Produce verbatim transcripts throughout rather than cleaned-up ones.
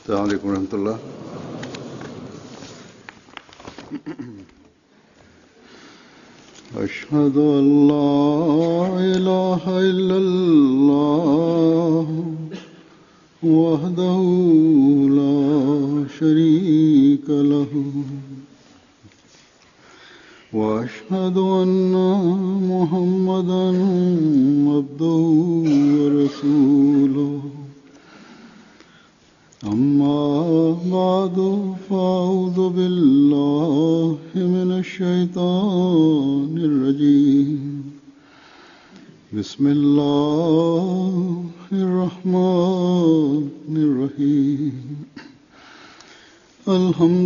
السلام علیکم ورحمۃ اللہ. اشہد ان لا الہ الا اللہ وحدہ لا شریک لہ واشہد ان محمدا عبدہ ورسولہ. اما بعد فاعوذ باللہ من الشیطان الرجیم. بسم اللہ الرحمن الرحیم. الحمد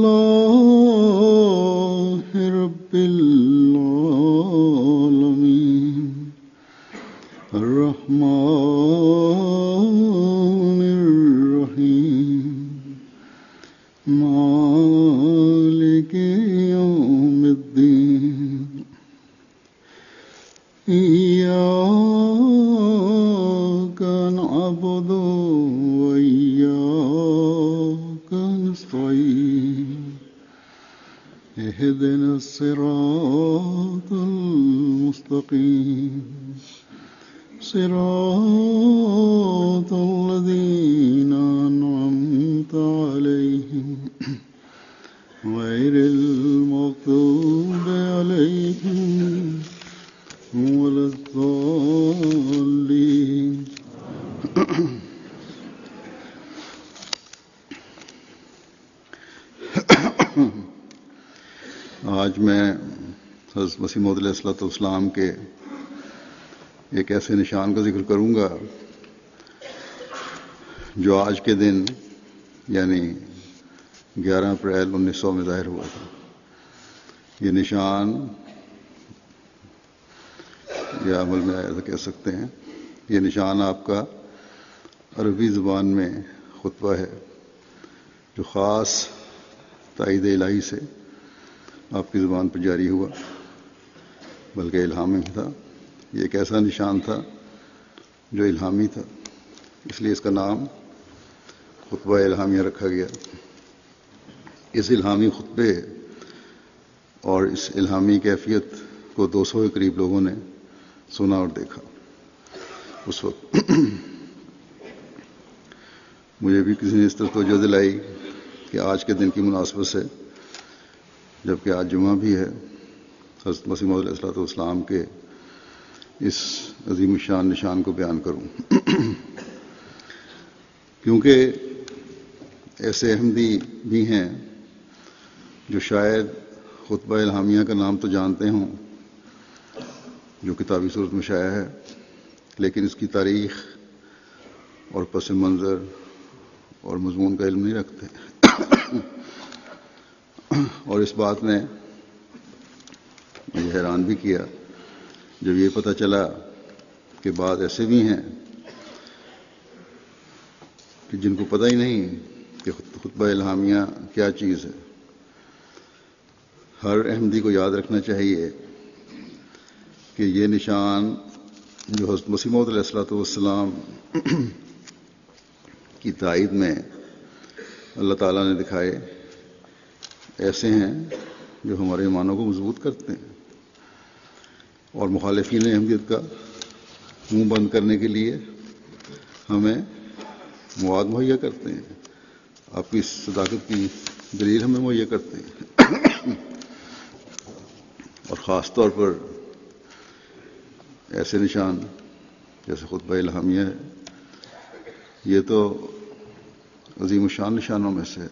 للہ رب العالمین الرحمن الرحیم مالک یوم الدین. ایاک نعبد و ایاک نستعین. اہدنا الصراط المستقیم صراط الذین انعمت علیہم غیر المغضوب علیہم ولا الضالین. آج میں حضرت مسیح موعود علیہ الصلوۃ والسلام کے ایک ایسے نشان کا ذکر کروں گا جو آج کے دن یعنی گیارہ اپریل انیس سو میں ظاہر ہوا تھا. یہ نشان یا عمل میں ایسا کہہ سکتے ہیں. یہ نشان آپ کا عربی زبان میں خطبہ ہے جو خاص تائید الہی سے آپ کی زبان پر جاری ہوا، بلکہ الہامی تھا. یہ ایک ایسا نشان تھا جو الہامی تھا، اس لیے اس کا نام خطبہ الہامیہ رکھا گیا. اس الہامی خطبے اور اس الہامی کیفیت کو دو سو کے قریب لوگوں نے سنا اور دیکھا. اس وقت مجھے بھی کسی نے اس طرح توجہ دلائی کہ آج کے دن کی مناسبت سے، جبکہ آج جمعہ بھی ہے، حضرت مسیح موعود علیہ الصلوۃ والسلام کے اس عظیم الشان نشان کو بیان کروں. کیونکہ ایسے احمدی بھی ہیں جو شاید خطبہ الہامیہ کا نام تو جانتے ہوں جو کتابی صورت میں شائع ہے، لیکن اس کی تاریخ اور پس منظر اور مضمون کا علم نہیں رکھتے. اور اس بات نے مجھے حیران بھی کیا جب یہ پتہ چلا کہ بعض ایسے بھی ہیں کہ جن کو پتہ ہی نہیں کہ خطبہ الہامیہ کیا چیز ہے. ہر احمدی کو یاد رکھنا چاہیے کہ یہ نشان جو حضرت مسیح موعود علیہ الصلوۃ والسلام کی تائید میں اللہ تعالیٰ نے دکھائے ایسے ہیں جو ہمارے ایمانوں کو مضبوط کرتے ہیں اور مخالفین احمدیت کا منہ بند کرنے کے لیے ہمیں مواد مہیا کرتے ہیں، آپ کی صداقت کی دلیل ہمیں مہیا کرتے ہیں. اور خاص طور پر ایسے نشان جیسے خطبہ الہامیہ ہے، یہ تو عظیم الشان نشانوں میں سے ہے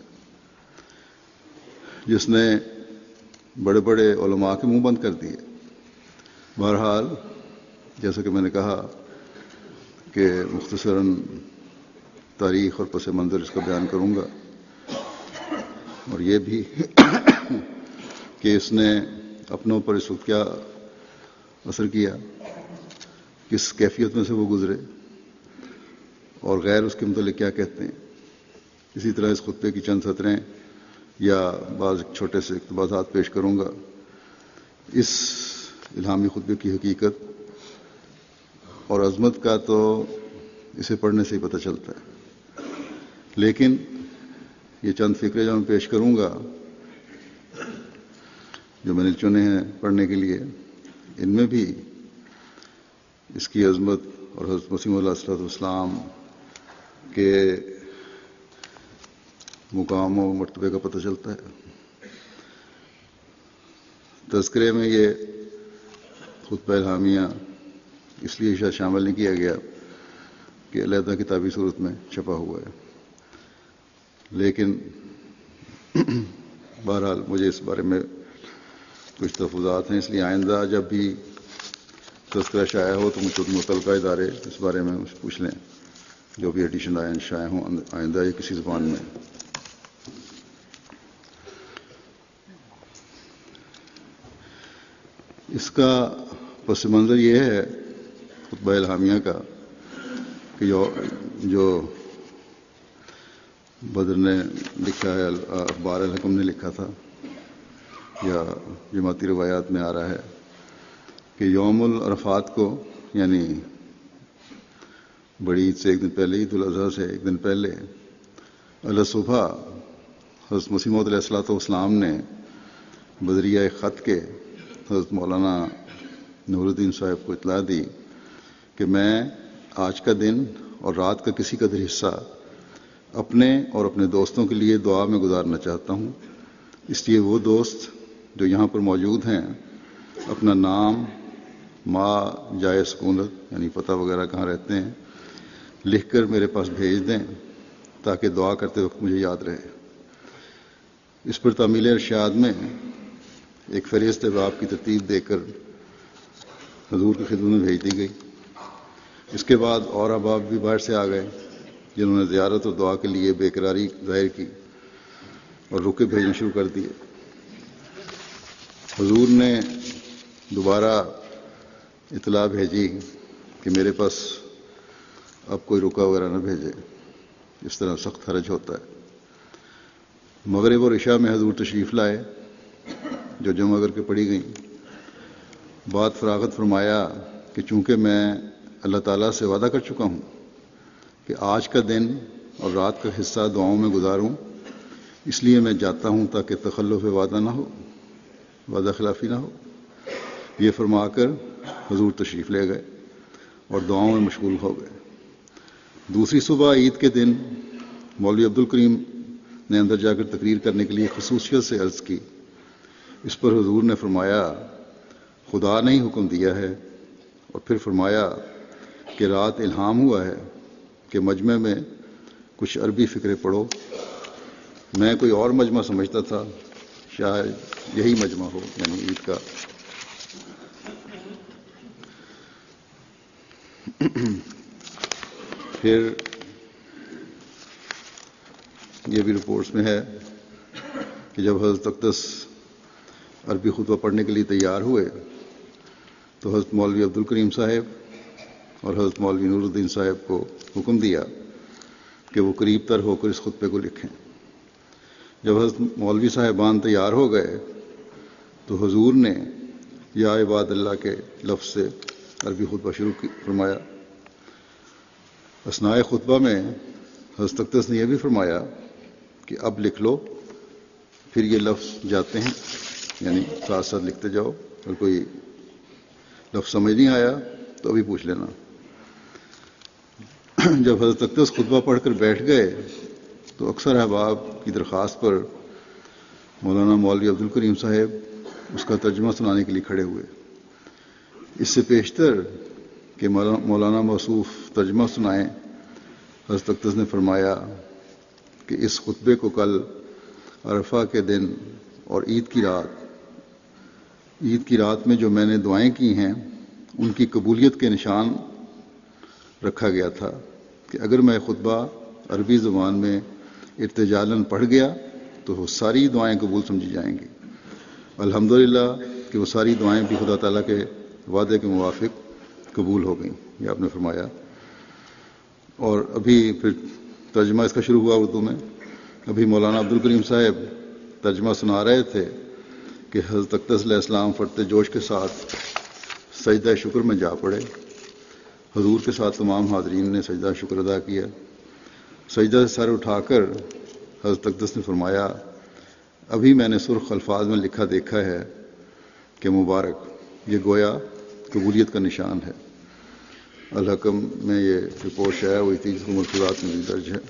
جس نے بڑے بڑے علماء کے منہ بند کر دیے. بہرحال جیسا کہ میں نے کہا کہ مختصراً تاریخ اور پس منظر اس کا بیان کروں گا، اور یہ بھی کہ اس نے اپنوں پر اس وقت کیا اثر کیا، کس کیفیت میں سے وہ گزرے، اور غیر اس کے متعلق کیا کہتے ہیں. اسی طرح اس خطبے کی چند سطریں یا بعض چھوٹے سے اقتباسات پیش کروں گا. اس الہامی خطبے کی حقیقت اور عظمت کا تو اسے پڑھنے سے ہی پتہ چلتا ہے لیکن یہ چند فکرے جو میں پیش کروں گا جو میں نے چنے ہیں پڑھنے کے لیے، ان میں بھی اس کی عظمت اور حضرت مسیح علیہ الصلوۃ والسلام کے مقام و مرتبے کا پتہ چلتا ہے۔ تذکرے میں یہ خطبہ الہامیہ اس لیے شاید شامل نہیں کیا گیا کہ علیحدہ کتابی صورت میں چھپا ہوا ہے، لیکن بہرحال مجھے اس بارے میں کچھ تفوضات ہیں، اس لیے آئندہ جب بھی تذکرہ شائع ہو تو مجھ متعلقہ ادارے اس بارے میں پوچھ لیں، جو بھی ایڈیشن آئیں شائع ہوں آئندہ یا کسی زبان میں۔ اس کا پس منظر یہ ہے خطبہ الہامیہ کا کہ جو جو بدر نے لکھا ہے، اخبار الحکم نے لکھا تھا، یا جماعتی روایات میں آ رہا ہے کہ یوم العرفات کو، یعنی بڑی عید سے ایک دن پہلے، عید الاضحیٰ سے ایک دن پہلے، علیہ صبح حضرت مسیح موعود علیہ الصلوۃ والسلام نے بدریہ خط کے حضرت مولانا نور الدین صاحب کو اطلاع دی کہ میں آج کا دن اور رات کا کسی قدر حصہ اپنے اور اپنے دوستوں کے لیے دعا میں گزارنا چاہتا ہوں، اس لیے وہ دوست جو یہاں پر موجود ہیں اپنا نام، ماں، جائے سکونت یعنی پتہ وغیرہ کہاں رہتے ہیں لکھ کر میرے پاس بھیج دیں تاکہ دعا کرتے وقت مجھے یاد رہے۔ اس پر تعمیل ارشاد میں ایک فہرست باب کی ترتیب دے کر حضور کی خدمت میں بھیج دی گئی۔ اس کے بعد اور احباب بھی باہر سے آ گئے جنہوں نے زیارت اور دعا کے لیے بے قراری ظاہر کی اور رکے بھیجنا شروع کر دیے۔ حضور نے دوبارہ اطلاع بھیجی کہ میرے پاس اب کوئی رکا وغیرہ نہ بھیجے، اس طرح سخت حرج ہوتا ہے۔ مغرب اور عشاء میں حضور تشریف لائے جو جمع کر کے پڑھی گئیں۔ بعد فراغت فرمایا کہ چونکہ میں اللہ تعالیٰ سے وعدہ کر چکا ہوں کہ آج کا دن اور رات کا حصہ دعاؤں میں گزاروں، اس لیے میں جاتا ہوں تاکہ تخلف وعدہ نہ ہو، وعدہ خلافی نہ ہو۔ یہ فرما کر حضور تشریف لے گئے اور دعاؤں میں مشغول ہو گئے۔ دوسری صبح عید کے دن مولوی عبدالکریم نے اندر جا کر تقریر کرنے کے لیے خصوصیت سے عرض کی۔ اس پر حضور نے فرمایا خدا نے ہی حکم دیا ہے، اور پھر فرمایا کہ رات الہام ہوا ہے کہ مجمع میں کچھ عربی فقرے پڑھو۔ میں کوئی اور مجمع سمجھتا تھا، شاید یہی مجمع ہو، یعنی عید کا۔ پھر یہ بھی رپورٹس میں ہے کہ جب حضرت اقدس عربی خطبہ پڑھنے کے لیے تیار ہوئے تو حضرت مولوی عبدالکریم صاحب اور حضرت مولوی نور الدین صاحب کو حکم دیا کہ وہ قریب تر ہو کر اس خطبے کو لکھیں۔ جب حضرت مولوی صاحبان تیار ہو گئے تو حضور نے یا عباد اللہ کے لفظ سے عربی خطبہ شروع فرمایا۔ اثناء خطبہ میں حضرت اقدس نے یہ بھی فرمایا کہ اب لکھ لو، پھر یہ لفظ جاتے ہیں، یعنی ساتھ ساتھ لکھتے جاؤ، اور کوئی لفظ سمجھ نہیں آیا تو ابھی پوچھ لینا۔ جب حضرت اقدس خطبہ پڑھ کر بیٹھ گئے تو اکثر احباب کی درخواست پر مولانا مولوی عبدالکریم صاحب اس کا ترجمہ سنانے کے لیے کھڑے ہوئے۔ اس سے پیشتر کہ مولانا موصوف ترجمہ سنائیں، حضرت اقدس نے فرمایا کہ اس خطبے کو کل عرفہ کے دن اور عید کی رات عید کی رات میں جو میں نے دعائیں کی ہیں ان کی قبولیت کے نشان رکھا گیا تھا کہ اگر میں خطبہ عربی زبان میں ارتجالاً پڑھ گیا تو وہ ساری دعائیں قبول سمجھی جائیں گی۔ الحمدللہ کہ وہ ساری دعائیں بھی خدا تعالیٰ کے وعدے کے موافق قبول ہو گئیں، یہ آپ نے فرمایا۔ اور ابھی پھر ترجمہ اس کا شروع ہوا اردو میں۔ ابھی مولانا عبدالکریم صاحب ترجمہ سنا رہے تھے کہ حضرت اقدس علیہ السلام فرتے جوش کے ساتھ سجدہ شکر میں جا پڑے۔ حضور کے ساتھ تمام حاضرین نے سجدہ شکر ادا کیا۔ سجدہ سے سر اٹھا کر حضرت اقدس نے فرمایا، ابھی میں نے سرخ الفاظ میں لکھا دیکھا ہے کہ مبارک، یہ گویا قبولیت کا نشان ہے۔ الحکم میں یہ رپورٹ شائع ہوئی تھی، جس کو ملفوظات میں بھی درج ہے۔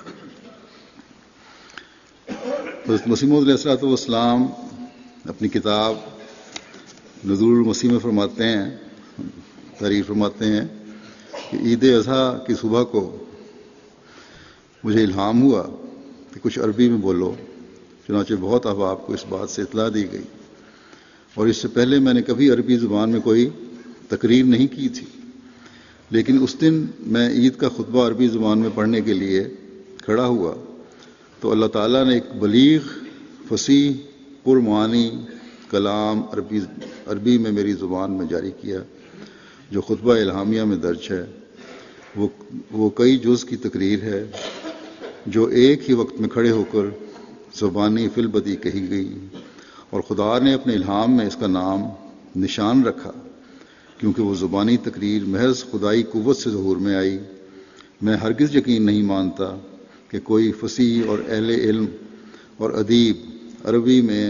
حضرت مسیح موعود علیہ الصلوۃ والسلام اپنی کتاب نزول المسیح میں فرماتے ہیں، تعریف فرماتے ہیں کہ عید اضحیٰ کی صبح کو مجھے الہام ہوا کہ کچھ عربی میں بولو، چنانچہ بہت احباب کو اس بات سے اطلاع دی گئی، اور اس سے پہلے میں نے کبھی عربی زبان میں کوئی تقریر نہیں کی تھی، لیکن اس دن میں عید کا خطبہ عربی زبان میں پڑھنے کے لیے کھڑا ہوا تو اللہ تعالیٰ نے ایک بلیغ، فصیح، پرمعانی کلام عربی عربی میں میری زبان میں جاری کیا، جو خطبہ الہامیہ میں درج ہے۔ وہ وہ کئی جز کی تقریر ہے جو ایک ہی وقت میں کھڑے ہو کر زبانی فی البدی کہی گئی، اور خدا نے اپنے الہام میں اس کا نام نشان رکھا، کیونکہ وہ زبانی تقریر محض خدائی قوت سے ظہور میں آئی۔ میں ہرگز یقین نہیں مانتا کہ کوئی فصیح اور اہل علم اور ادیب عربی میں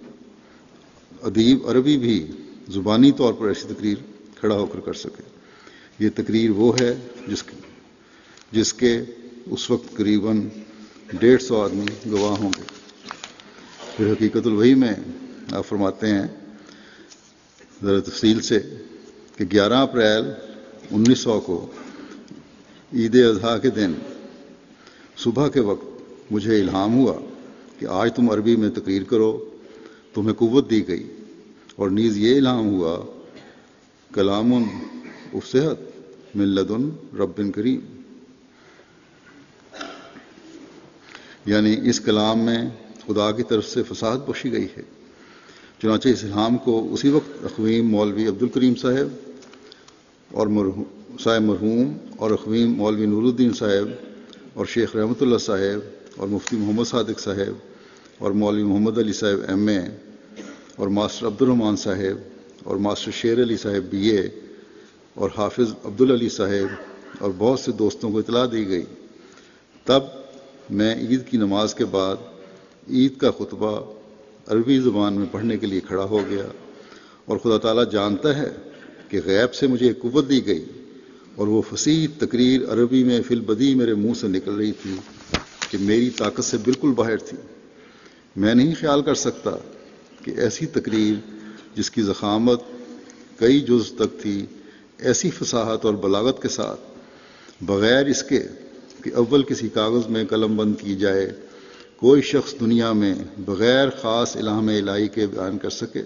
ادیب عربی بھی زبانی طور پر ایسی تقریر کھڑا ہو کر کر سکے۔ یہ تقریر وہ ہے جس کے جس کے اس وقت قریباً ڈیڑھ سو آدمی گواہ ہوں گے۔ پھر حقیقت الوحی میں آپ فرماتے ہیں ذرا تفصیل سے کہ گیارہ اپریل انیس سو کو عید اضحیٰ کے دن صبح کے وقت مجھے الہام ہوا کہ آج تم عربی میں تقریر کرو، تمہیں قوت دی گئی، اور نیز یہ الہام ہوا کلام افصحت من لدن رب کریم، یعنی اس کلام میں خدا کی طرف سے فصاحت بخشی گئی ہے۔ چنانچہ اس الہام کو اسی وقت اخویم مولوی عبد الکریم صاحب اور مرحوم صاحب مرحوم اور اخویم مولوی نور الدین صاحب اور شیخ رحمۃ اللہ صاحب اور مفتی محمد صادق صاحب اور مولوی محمد علی صاحب ایم اے اور ماسٹر عبد الرحمان صاحب اور ماسٹر شیر علی صاحب بی اے اور حافظ عبدالعلی صاحب اور بہت سے دوستوں کو اطلاع دی گئی۔ تب میں عید کی نماز کے بعد عید کا خطبہ عربی زبان میں پڑھنے کے لیے کھڑا ہو گیا، اور خدا تعالیٰ جانتا ہے کہ غیب سے مجھے قوت دی گئی، اور وہ فصیح تقریر عربی میں فی البدی میرے منہ سے نکل رہی تھی کہ میری طاقت سے بالکل باہر تھی۔ میں نہیں خیال کر سکتا کہ ایسی تقریر جس کی ضخامت کئی جز تک تھی، ایسی فصاحت اور بلاغت کے ساتھ بغیر اس کے کہ اول کسی کاغذ میں قلم بند کی جائے، کوئی شخص دنیا میں بغیر خاص الہام الہی کے بیان کر سکے۔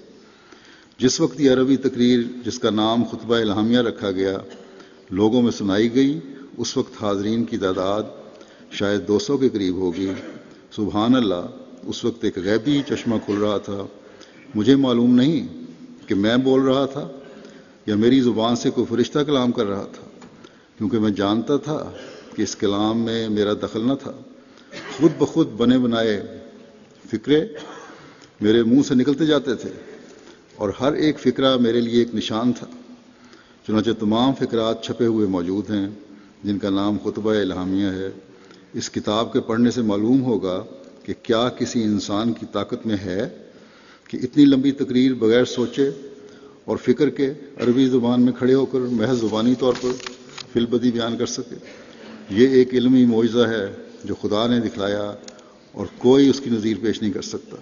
جس وقت یہ عربی تقریر جس کا نام خطبہ الہامیہ رکھا گیا لوگوں میں سنائی گئی، اس وقت حاضرین کی تعداد شاید دو سو کے قریب ہوگی۔ سبحان اللہ، اس وقت ایک غیبی چشمہ کھل رہا تھا۔ مجھے معلوم نہیں کہ میں بول رہا تھا یا میری زبان سے کوئی فرشتہ کلام کر رہا تھا، کیونکہ میں جانتا تھا کہ اس کلام میں میرا دخل نہ تھا۔ خود بخود بنے بنائے فکرے میرے منہ سے نکلتے جاتے تھے، اور ہر ایک فکرہ میرے لیے ایک نشان تھا۔ چنانچہ تمام فکرات چھپے ہوئے موجود ہیں جن کا نام خطبہ الہامیہ ہے۔ اس کتاب کے پڑھنے سے معلوم ہوگا کہ کیا کسی انسان کی طاقت میں ہے کہ اتنی لمبی تقریر بغیر سوچے اور فکر کے عربی زبان میں کھڑے ہو کر محض زبانی طور پر فی البدی بیان کر سکے۔ یہ ایک علمی معجزہ ہے جو خدا نے دکھلایا، اور کوئی اس کی نظیر پیش نہیں کر سکتا۔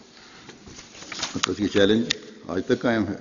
مطلب یہ چیلنج آج تک قائم ہے۔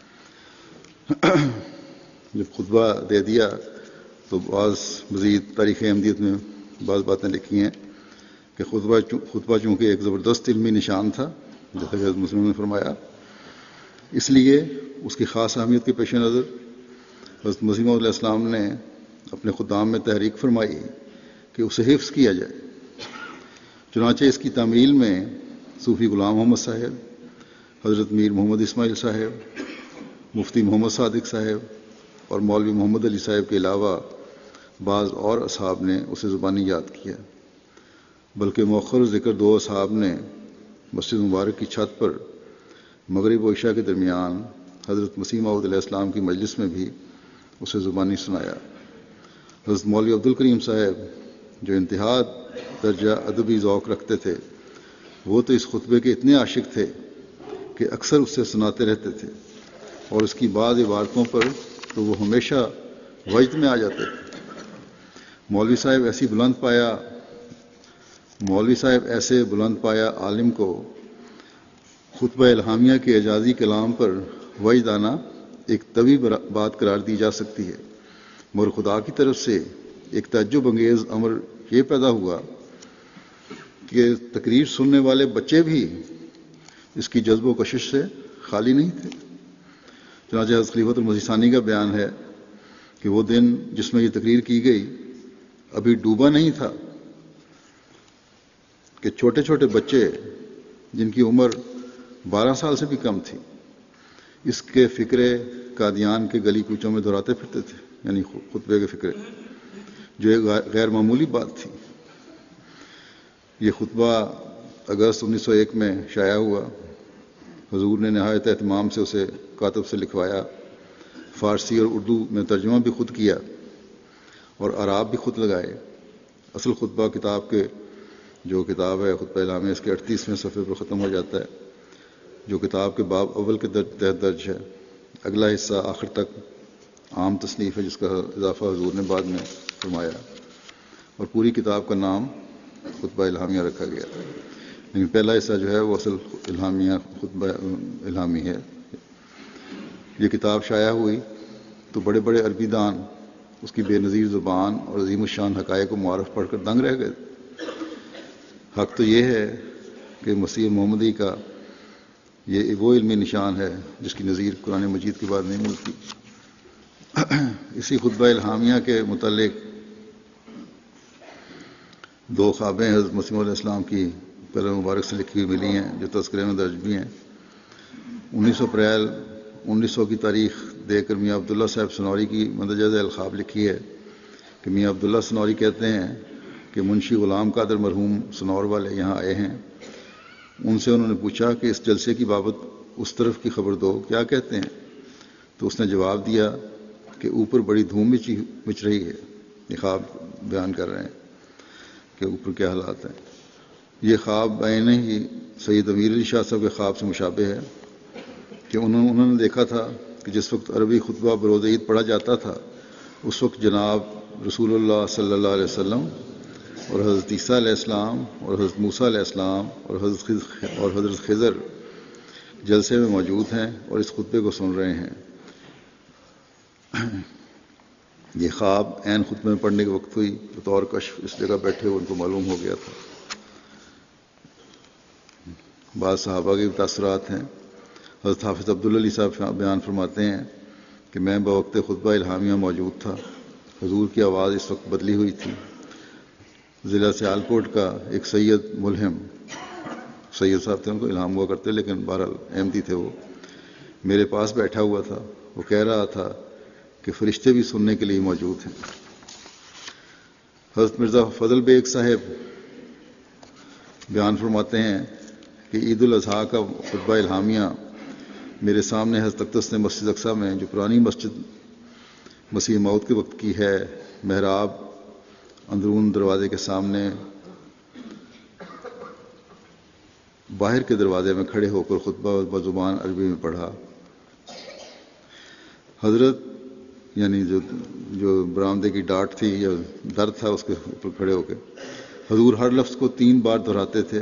جب خطبہ دے دیا تو بعض مزید تاریخ احمدیت میں بعض باتیں لکھی ہیں کہ خطبہ خطبہ چونکہ ایک زبردست علمی نشان تھا، جیسا کہ حضرت مسلم نے فرمایا، اس لیے اس کی خاص اہمیت کے پیش نظر حضرت مسیح موعود علیہ السلام نے اپنے خدام میں تحریک فرمائی کہ اسے حفظ کیا جائے۔ چنانچہ اس کی تعمیل میں صوفی غلام محمد صاحب، حضرت میر محمد اسماعیل صاحب، مفتی محمد صادق صاحب اور مولوی محمد علی صاحب کے علاوہ بعض اور اصحاب نے اسے زبانی یاد کیا، بلکہ مؤخر ذکر دو اصحاب نے مسجد مبارک کی چھت پر مغرب و عشاء کے درمیان حضرت مسیح موعود علیہ السلام کی مجلس میں بھی اسے زبانی سنایا۔ حضرت مولوی عبد الکریم صاحب جو انتہا درجہ ادبی ذوق رکھتے تھے، وہ تو اس خطبے کے اتنے عاشق تھے کہ اکثر اس سے سناتے رہتے تھے، اور اس کی بعض عبارتوں پر تو وہ ہمیشہ وجد میں آ جاتے تھے۔ مولوی صاحب ایسی بلند پایا مولوی صاحب ایسے بلند پایا عالم کو خطبہ الہامیہ کے اعجازی کلام پر وجد آنا ایک طبی بات قرار دی جا سکتی ہے، مگر خدا کی طرف سے ایک تعجب انگیز امر یہ پیدا ہوا کہ تقریر سننے والے بچے بھی اس کی جذب و کشش سے خالی نہیں تھے۔ چنانچہ حضرت خلیفۃ المسیح ثانی کا بیان ہے کہ وہ دن جس میں یہ تقریر کی گئی ابھی ڈوبا نہیں تھا کہ چھوٹے چھوٹے بچے جن کی عمر بارہ سال سے بھی کم تھی اس کے فکرے قادیان کے گلی کوچوں میں دہراتے پھرتے تھے، یعنی خطبے کے فکرے، جو ایک غیر معمولی بات تھی۔ یہ خطبہ اگست انیس سو ایک میں شائع ہوا۔ حضور نے نہایت اہتمام سے اسے کاتب سے لکھوایا، فارسی اور اردو میں ترجمہ بھی خود کیا اور اعراب بھی خود لگائے۔ اصل خطبہ کتاب کے جو کتاب ہے خطبہ الہامیہ اس کے اڑتیسویں صفحے پر ختم ہو جاتا ہے، جو کتاب کے باب اول کے تحت درج ہے۔ اگلا حصہ آخر تک عام تصنیف ہے جس کا اضافہ حضور نے بعد میں فرمایا، اور پوری کتاب کا نام خطبہ الہامیہ رکھا گیا، لیکن پہلا حصہ جو ہے وہ اصل الہامیہ خطبہ الہامی ہے۔ یہ کتاب شائع ہوئی تو بڑے بڑے عربی دان اس کی بے نظیر زبان اور عظیم الشان حقائق و معارف پڑھ کر دنگ رہ گئے۔ حق تو یہ ہے کہ مسیح محمدی کا یہ وہ علمی نشان ہے جس کی نظیر قرآن مجید کے بعد نہیں ملتی۔ اسی خطبہ الہامیہ کے متعلق دو خوابیں حضرت مسیح علیہ السلام کی قلم مبارک سے لکھی ہوئی ملی ہیں، جو تذکرے میں درج بھی ہیں۔ انیس سو اپریل انیس سو کی تاریخ دے کر میاں عبداللہ صاحب سنوری کی مندرجہ ذیل خواب لکھی ہے کہ میاں عبداللہ سنوری کہتے ہیں کہ منشی غلام قادر مرحوم سنور والے یہاں آئے ہیں۔ ان سے انہوں نے پوچھا کہ اس جلسے کی بابت اس طرف کی خبر دو، کیا کہتے ہیں؟ تو اس نے جواب دیا کہ اوپر بڑی دھوم مچی مچ رہی ہے۔ یہ خواب بیان کر رہے ہیں کہ اوپر کیا حالات ہیں۔ یہ خواب بعین ہی سید امیر علی شاہ صاحب کے خواب سے مشابہ ہے کہ انہوں انہوں نے دیکھا تھا کہ جس وقت عربی خطبہ بروز عید پڑھا جاتا تھا اس وقت جناب رسول اللہ صلی اللہ علیہ وسلم اور حضرت عیسیٰ علیہ السلام اور حضرت موسیٰ علیہ السلام اور حضرت خضر اور حضرت خضر جلسے میں موجود ہیں اور اس خطبے کو سن رہے ہیں۔ یہ خواب عین خطبے میں پڑھنے کے وقت ہوئی، بطور کشف اس جگہ بیٹھے ہوئے ان کو معلوم ہو گیا تھا۔ بعض صحابہ کے تاثرات ہیں۔ حضرت حافظ عبدالعلی صاحب بیان فرماتے ہیں کہ میں بوقت خطبہ الہامیہ موجود تھا۔ حضور کی آواز اس وقت بدلی ہوئی تھی۔ ضلع سیالکوٹ کا ایک سید ملہم، سید صاحب تھے، ان کو الہام ہوا کرتے لیکن بہرحال احمدی تھے، وہ میرے پاس بیٹھا ہوا تھا۔ وہ کہہ رہا تھا کہ فرشتے بھی سننے کے لیے موجود ہیں۔ حضرت مرزا فضل بیگ صاحب بیان فرماتے ہیں کہ عید الاضحیٰ کا خطبہ الہامیہ میرے سامنے حضرت اقدس نے مسجد اقصیٰ میں، جو پرانی مسجد مسیح موعود کے وقت کی ہے، محراب اندرون دروازے کے سامنے باہر کے دروازے میں کھڑے ہو کر خطبہ بزبان عربی میں پڑھا۔ حضرت یعنی جو جو برآمدے کی ڈاٹ تھی یا در تھا اس کے اوپر کھڑے ہو کے حضور ہر لفظ کو تین بار دہراتے تھے،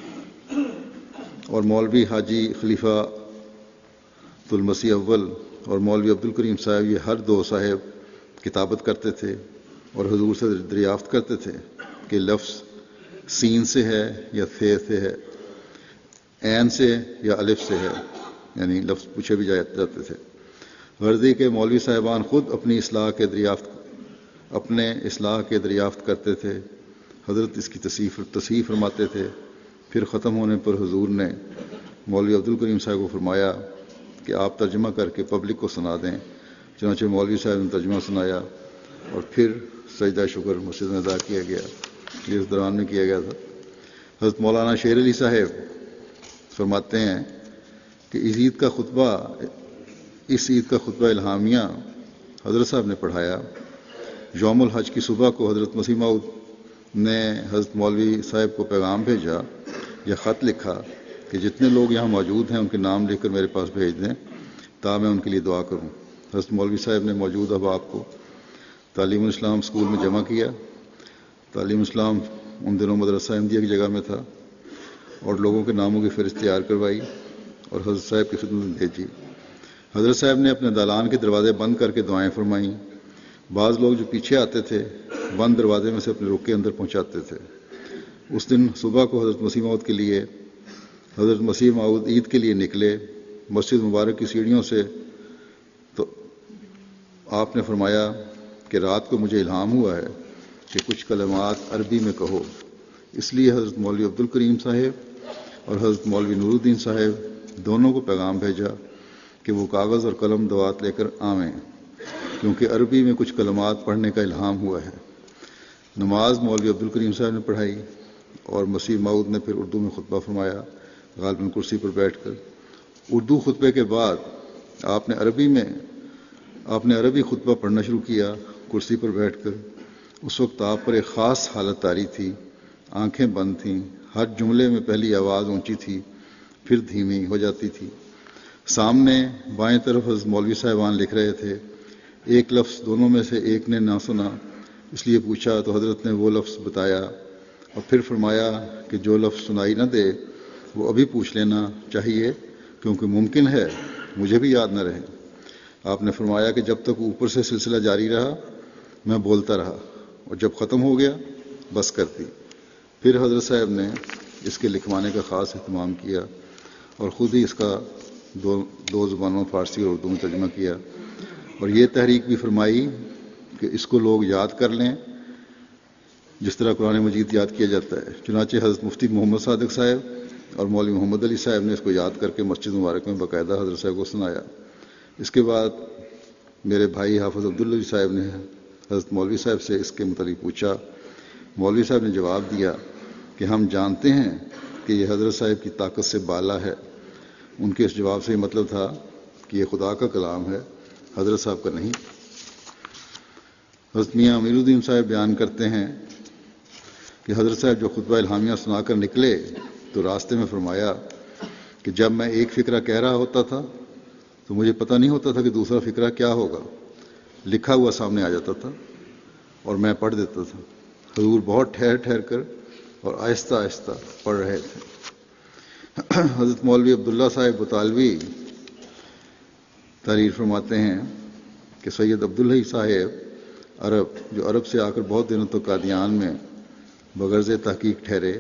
اور مولوی حاجی خلیفہ المسیح اول اور مولوی عبد الکریم صاحب یہ ہر دو صاحب کتابت کرتے تھے اور حضور سے دریافت کرتے تھے کہ لفظ سین سے ہے یا ثے سے ہے، عین سے یا الف سے ہے، یعنی لفظ پوچھے بھی جاتے تھے۔ غرضی کے مولوی صاحبان خود اپنی اصلاح کے دریافت اپنے اصلاح کے دریافت کرتے تھے، حضرت اس کی تصحیح تصحیح فرماتے تھے۔ پھر ختم ہونے پر حضور نے مولوی عبد الکریم صاحب کو فرمایا کہ آپ ترجمہ کر کے پبلک کو سنا دیں۔ چنانچہ مولوی صاحب نے ترجمہ سنایا اور پھر سجدہ شکر مسجد میں ادا کیا گیا۔ یہ اس دوران میں کیا گیا تھا۔ حضرت مولانا شیر علی صاحب فرماتے ہیں کہ اس عید کا خطبہ اس عید کا خطبہ الہامیہ حضرت صاحب نے پڑھایا۔ یوم الحج کی صبح کو حضرت مسیح موعود نے حضرت مولوی صاحب کو پیغام بھیجا یا خط لکھا کہ جتنے لوگ یہاں موجود ہیں ان کے نام لکھ کر میرے پاس بھیج دیں تا میں ان کے لیے دعا کروں۔ حضرت مولوی صاحب نے موجود احباب کو تعلیم الاسلام اسکول میں جمع کیا۔ تعلیم الاسلام ان دنوں مدرسہ احمدیہ کی جگہ میں تھا، اور لوگوں کے ناموں کی فہرست تیار کروائی اور حضرت صاحب کی خدمت میں بھیجی۔ حضرت صاحب نے اپنے دالان کے دروازے بند کر کے دعائیں فرمائیں۔ بعض لوگ جو پیچھے آتے تھے بند دروازے میں سے اپنے رخ کے اندر پہنچاتے تھے۔ اس دن صبح کو حضرت مسیح موعود کے لیے حضرت مسیح موعود عید کے لیے نکلے۔ مسجد مبارک کی سیڑھیوں سے تو آپ نے فرمایا کہ رات کو مجھے الہام ہوا ہے کہ کچھ کلمات عربی میں کہو۔ اس لیے حضرت مولوی عبد الکریم صاحب اور حضرت مولوی نور الدین صاحب دونوں کو پیغام بھیجا کہ وہ کاغذ اور قلم دوات لے کر آویں، کیونکہ عربی میں کچھ کلمات پڑھنے کا الہام ہوا ہے۔ نماز مولوی عبد الکریم صاحب نے پڑھائی اور مسیح موعود نے پھر اردو میں خطبہ فرمایا، غالباً کرسی پر بیٹھ کر۔ اردو خطبے کے بعد آپ نے عربی میں آپ نے عربی خطبہ پڑھنا شروع کیا کرسی پر بیٹھ کر۔ اس وقت آپ پر ایک خاص حالت طاری تھی، آنکھیں بند تھیں، ہر جملے میں پہلی آواز اونچی تھی پھر دھیمی ہو جاتی تھی۔ سامنے بائیں طرف حضرت مولوی صاحبان لکھ رہے تھے۔ ایک لفظ دونوں میں سے ایک نے نہ سنا، اس لیے پوچھا تو حضرت نے وہ لفظ بتایا اور پھر فرمایا کہ جو لفظ سنائی نہ دے وہ ابھی پوچھ لینا چاہیے، کیونکہ ممکن ہے مجھے بھی یاد نہ رہے۔ آپ نے فرمایا کہ جب تک اوپر سے سلسلہ جاری رہا میں بولتا رہا، اور جب ختم ہو گیا بس کر دی۔ پھر حضرت صاحب نے اس کے لکھوانے کا خاص اہتمام کیا اور خود ہی اس کا دو دو زبانوں فارسی اور اردو میں ترجمہ کیا، اور یہ تحریک بھی فرمائی کہ اس کو لوگ یاد کر لیں جس طرح قرآن مجید یاد کیا جاتا ہے۔ چنانچہ حضرت مفتی محمد صادق صاحب اور مولوی محمد علی صاحب نے اس کو یاد کر کے مسجد مبارک میں باقاعدہ حضرت صاحب کو سنایا۔ اس کے بعد میرے بھائی حافظ عبداللہ صاحب نے حضرت مولوی صاحب سے اس کے متعلق پوچھا۔ مولوی صاحب نے جواب دیا کہ ہم جانتے ہیں کہ یہ حضرت صاحب کی طاقت سے بالا ہے۔ ان کے اس جواب سے یہ مطلب تھا کہ یہ خدا کا کلام ہے، حضرت صاحب کا نہیں۔ حضرت میاں امیر الدین صاحب بیان کرتے ہیں کہ حضرت صاحب جو خطبہ الہامیہ سنا کر نکلے تو راستے میں فرمایا کہ جب میں ایک فقرہ کہہ رہا ہوتا تھا تو مجھے پتہ نہیں ہوتا تھا کہ دوسرا فقرہ کیا ہوگا، لکھا ہوا سامنے آ جاتا تھا اور میں پڑھ دیتا تھا۔ حضور بہت ٹھہر ٹھہر کر اور آہستہ آہستہ پڑھ رہے تھے۔ حضرت مولوی عبداللہ صاحب بطالوی تحریر فرماتے ہیں کہ سید عبداللہ صاحب عرب جو عرب سے آ کر بہت دنوں تک قادیان میں بغرض تحقیق ٹھہرے،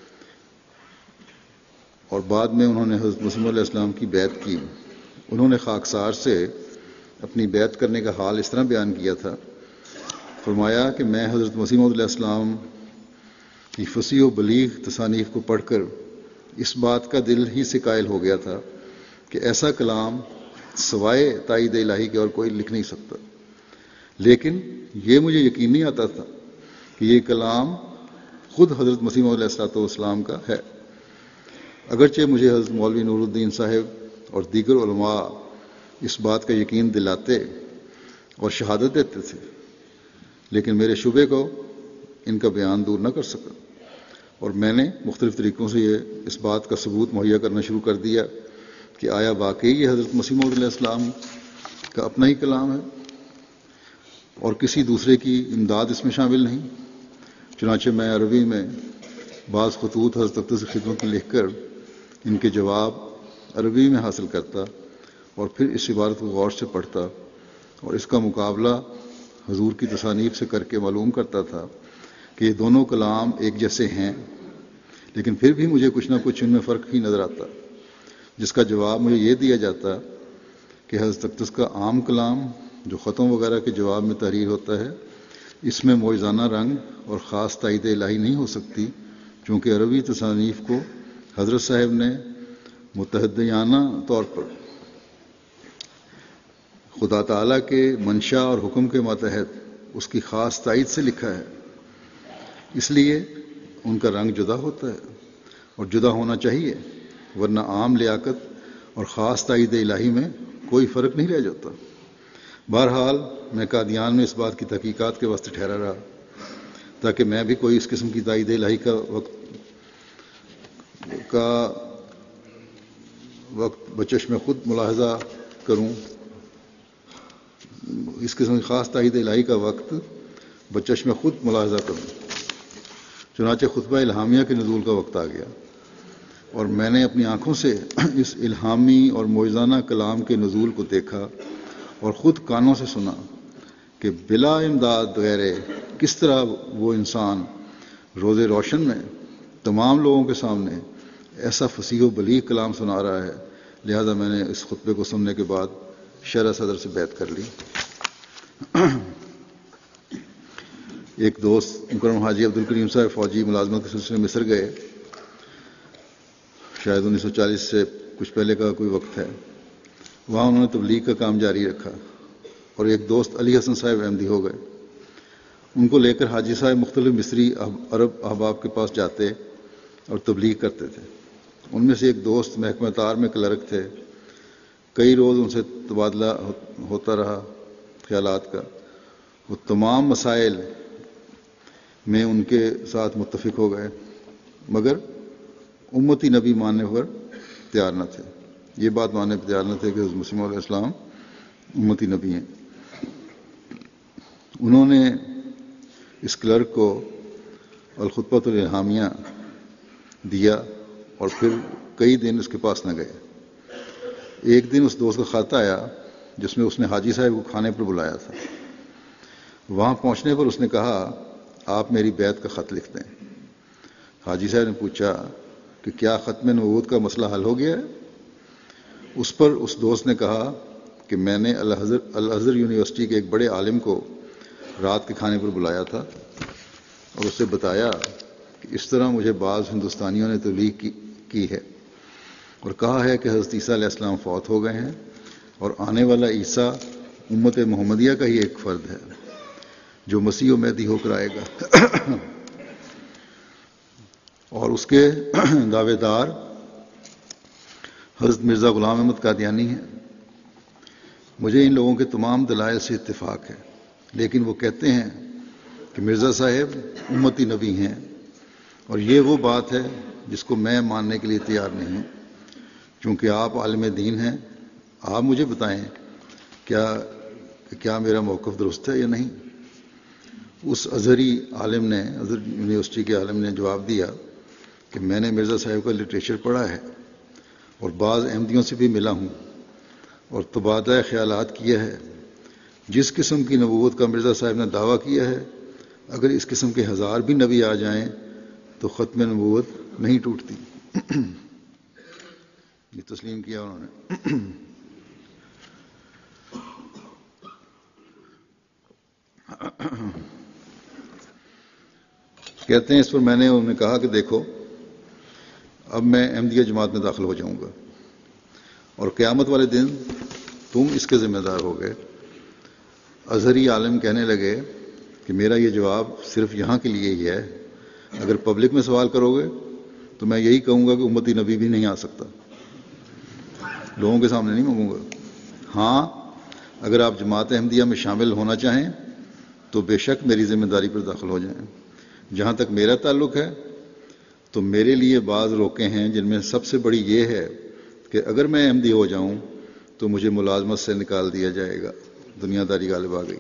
اور بعد میں انہوں نے حضرت مسیح علیہ السلام کی بیعت کی۔ انہوں نے خاکسار سے اپنی بیعت کرنے کا حال اس طرح بیان کیا تھا، فرمایا کہ میں حضرت مسیح علیہ السلام کی فصیح و بلیغ تصانیف کو پڑھ کر اس بات کا دل ہی سے قائل ہو گیا تھا کہ ایسا کلام سوائے تائید الہی کے اور کوئی لکھ نہیں سکتا، لیکن یہ مجھے یقین نہیں آتا تھا کہ یہ کلام خود حضرت مسیح علیہ الصلوۃ والسلام کا ہے، اگرچہ مجھے حضرت مولوی نور الدین صاحب اور دیگر علماء اس بات کا یقین دلاتے اور شہادت دیتے تھے، لیکن میرے شبے کو ان کا بیان دور نہ کر سکا، اور میں نے مختلف طریقوں سے یہ اس بات کا ثبوت مہیا کرنا شروع کر دیا کہ آیا واقعی یہ حضرت مسیح موعود علیہ السلام کا اپنا ہی کلام ہے اور کسی دوسرے کی امداد اس میں شامل نہیں۔ چنانچہ میں عربی میں بعض خطوط حضرت اقدس کی خدمت میں لکھ کر ان کے جواب عربی میں حاصل کرتا اور پھر اس عبارت کو غور سے پڑھتا اور اس کا مقابلہ حضور کی تصانیف سے کر کے معلوم کرتا تھا کہ یہ دونوں کلام ایک جیسے ہیں، لیکن پھر بھی مجھے کچھ نہ کچھ ان میں فرق ہی نظر آتا، جس کا جواب مجھے یہ دیا جاتا کہ حضرت اقدس کا عام کلام جو ختم وغیرہ کے جواب میں تحریر ہوتا ہے، اس میں معجزانہ رنگ اور خاص تائید الہی نہیں ہو سکتی، چونکہ عربی تصانیف کو حضرت صاحب نے متحدیانہ طور پر خدا تعالیٰ کے منشا اور حکم کے ماتحت اس کی خاص تائید سے لکھا ہے، اس لیے ان کا رنگ جدا ہوتا ہے اور جدا ہونا چاہیے، ورنہ عام لیاقت اور خاص تائید الہی میں کوئی فرق نہیں رہ جاتا۔ بہرحال میں قادیان میں اس بات کی تحقیقات کے واسطے ٹھہرا رہا تاکہ میں بھی کوئی اس قسم کی تائید الہی کا وقت کا وقت بچشم خود ملاحظہ کروں اس قسم کی خاص تائید الہی کا وقت بچشم خود ملاحظہ کروں۔ چنانچہ خطبہ الہامیہ کے نزول کا وقت آ گیا اور میں نے اپنی آنکھوں سے اس الہامی اور معجزانہ کلام کے نزول کو دیکھا اور خود کانوں سے سنا کہ بلا امداد غیر کس طرح وہ انسان روز روشن میں تمام لوگوں کے سامنے ایسا فصیح و بلیغ کلام سنا رہا ہے۔ لہذا میں نے اس خطبے کو سننے کے بعد شرح صدر سے بیعت کر لی۔ ایک دوست مکرم حاجی عبد الکریم صاحب فوجی ملازمت کے سلسلے میں مصر گئے، شاید انیس سو چالیس سے کچھ پہلے کا کوئی وقت ہے۔ وہاں انہوں نے تبلیغ کا کام جاری رکھا اور ایک دوست علی حسن صاحب احمدی ہو گئے۔ ان کو لے کر حاجی صاحب مختلف مصری عرب احباب کے پاس جاتے اور تبلیغ کرتے تھے۔ ان میں سے ایک دوست محکمہ طار میں کلرک تھے۔ کئی روز ان سے تبادلہ ہوتا رہا خیالات کا۔ وہ تمام مسائل میں ان کے ساتھ متفق ہو گئے مگر امتی نبی ماننے پر تیار نہ تھے۔ یہ بات ماننے پر تیار نہ تھے کہ حضرت مسیح علیہ السلام امتی نبی ہیں۔ انہوں نے اس کلرک کو الخطبۃ الالہامیہ دیا اور پھر کئی دن اس کے پاس نہ گئے۔ ایک دن اس دوست کا خط آیا جس میں اس نے حاجی صاحب کو کھانے پر بلایا تھا۔ وہاں پہنچنے پر اس نے کہا آپ میری بیعت کا خط لکھ دیں۔ حاجی صاحب نے پوچھا کہ کیا ختم نبوت کا مسئلہ حل ہو گیا ہے؟ اس پر اس دوست نے کہا کہ میں نے الازہر الازہر یونیورسٹی کے ایک بڑے عالم کو رات کے کھانے پر بلایا تھا اور اس سے بتایا کہ اس طرح مجھے بعض ہندوستانیوں نے تبلیغ کی, کی ہے اور کہا ہے کہ حضرت عیسیٰ علیہ السلام فوت ہو گئے ہیں اور آنے والا عیسیٰ امت محمدیہ کا ہی ایک فرد ہے جو مسیح و مہدی ہو کر آئے گا اور اس کے دعوے دار حضرت مرزا غلام احمد قادیانی ہیں۔ مجھے ان لوگوں کے تمام دلائل سے اتفاق ہے، لیکن وہ کہتے ہیں کہ مرزا صاحب امتی نبی ہیں اور یہ وہ بات ہے جس کو میں ماننے کے لیے تیار نہیں ہوں۔ چونکہ آپ عالم دین ہیں، آپ مجھے بتائیں کیا کیا میرا موقف درست ہے یا نہیں۔ اس ازہری عالم نے ازہر یونیورسٹی کے عالم نے جواب دیا کہ میں نے مرزا صاحب کا لٹریچر پڑھا ہے اور بعض احمدیوں سے بھی ملا ہوں اور تبادلہ خیالات کیا ہے۔ جس قسم کی نبوت کا مرزا صاحب نے دعویٰ کیا ہے، اگر اس قسم کے ہزار بھی نبی آ جائیں تو ختم نبوت نہیں ٹوٹتی۔ یہ تسلیم کیا انہوں نے۔ کہتے ہیں اس پر میں نے انہوں نے کہا کہ دیکھو اب میں احمدیہ جماعت میں داخل ہو جاؤں گا اور قیامت والے دن تم اس کے ذمہ دار ہو گئے۔ ازہری عالم کہنے لگے کہ میرا یہ جواب صرف یہاں کے لیے ہی ہے، اگر پبلک میں سوال کرو گے تو میں یہی کہوں گا کہ امتی نبی بھی نہیں آ سکتا، لوگوں کے سامنے نہیں مانگوں گا۔ ہاں اگر آپ جماعت احمدیہ میں شامل ہونا چاہیں تو بے شک میری ذمہ داری پر داخل ہو جائیں۔ جہاں تک میرا تعلق ہے تو میرے لیے بعض روکیں ہیں، جن میں سب سے بڑی یہ ہے کہ اگر میں احمدی ہو جاؤں تو مجھے ملازمت سے نکال دیا جائے گا، دنیا داری غالب آ گئی۔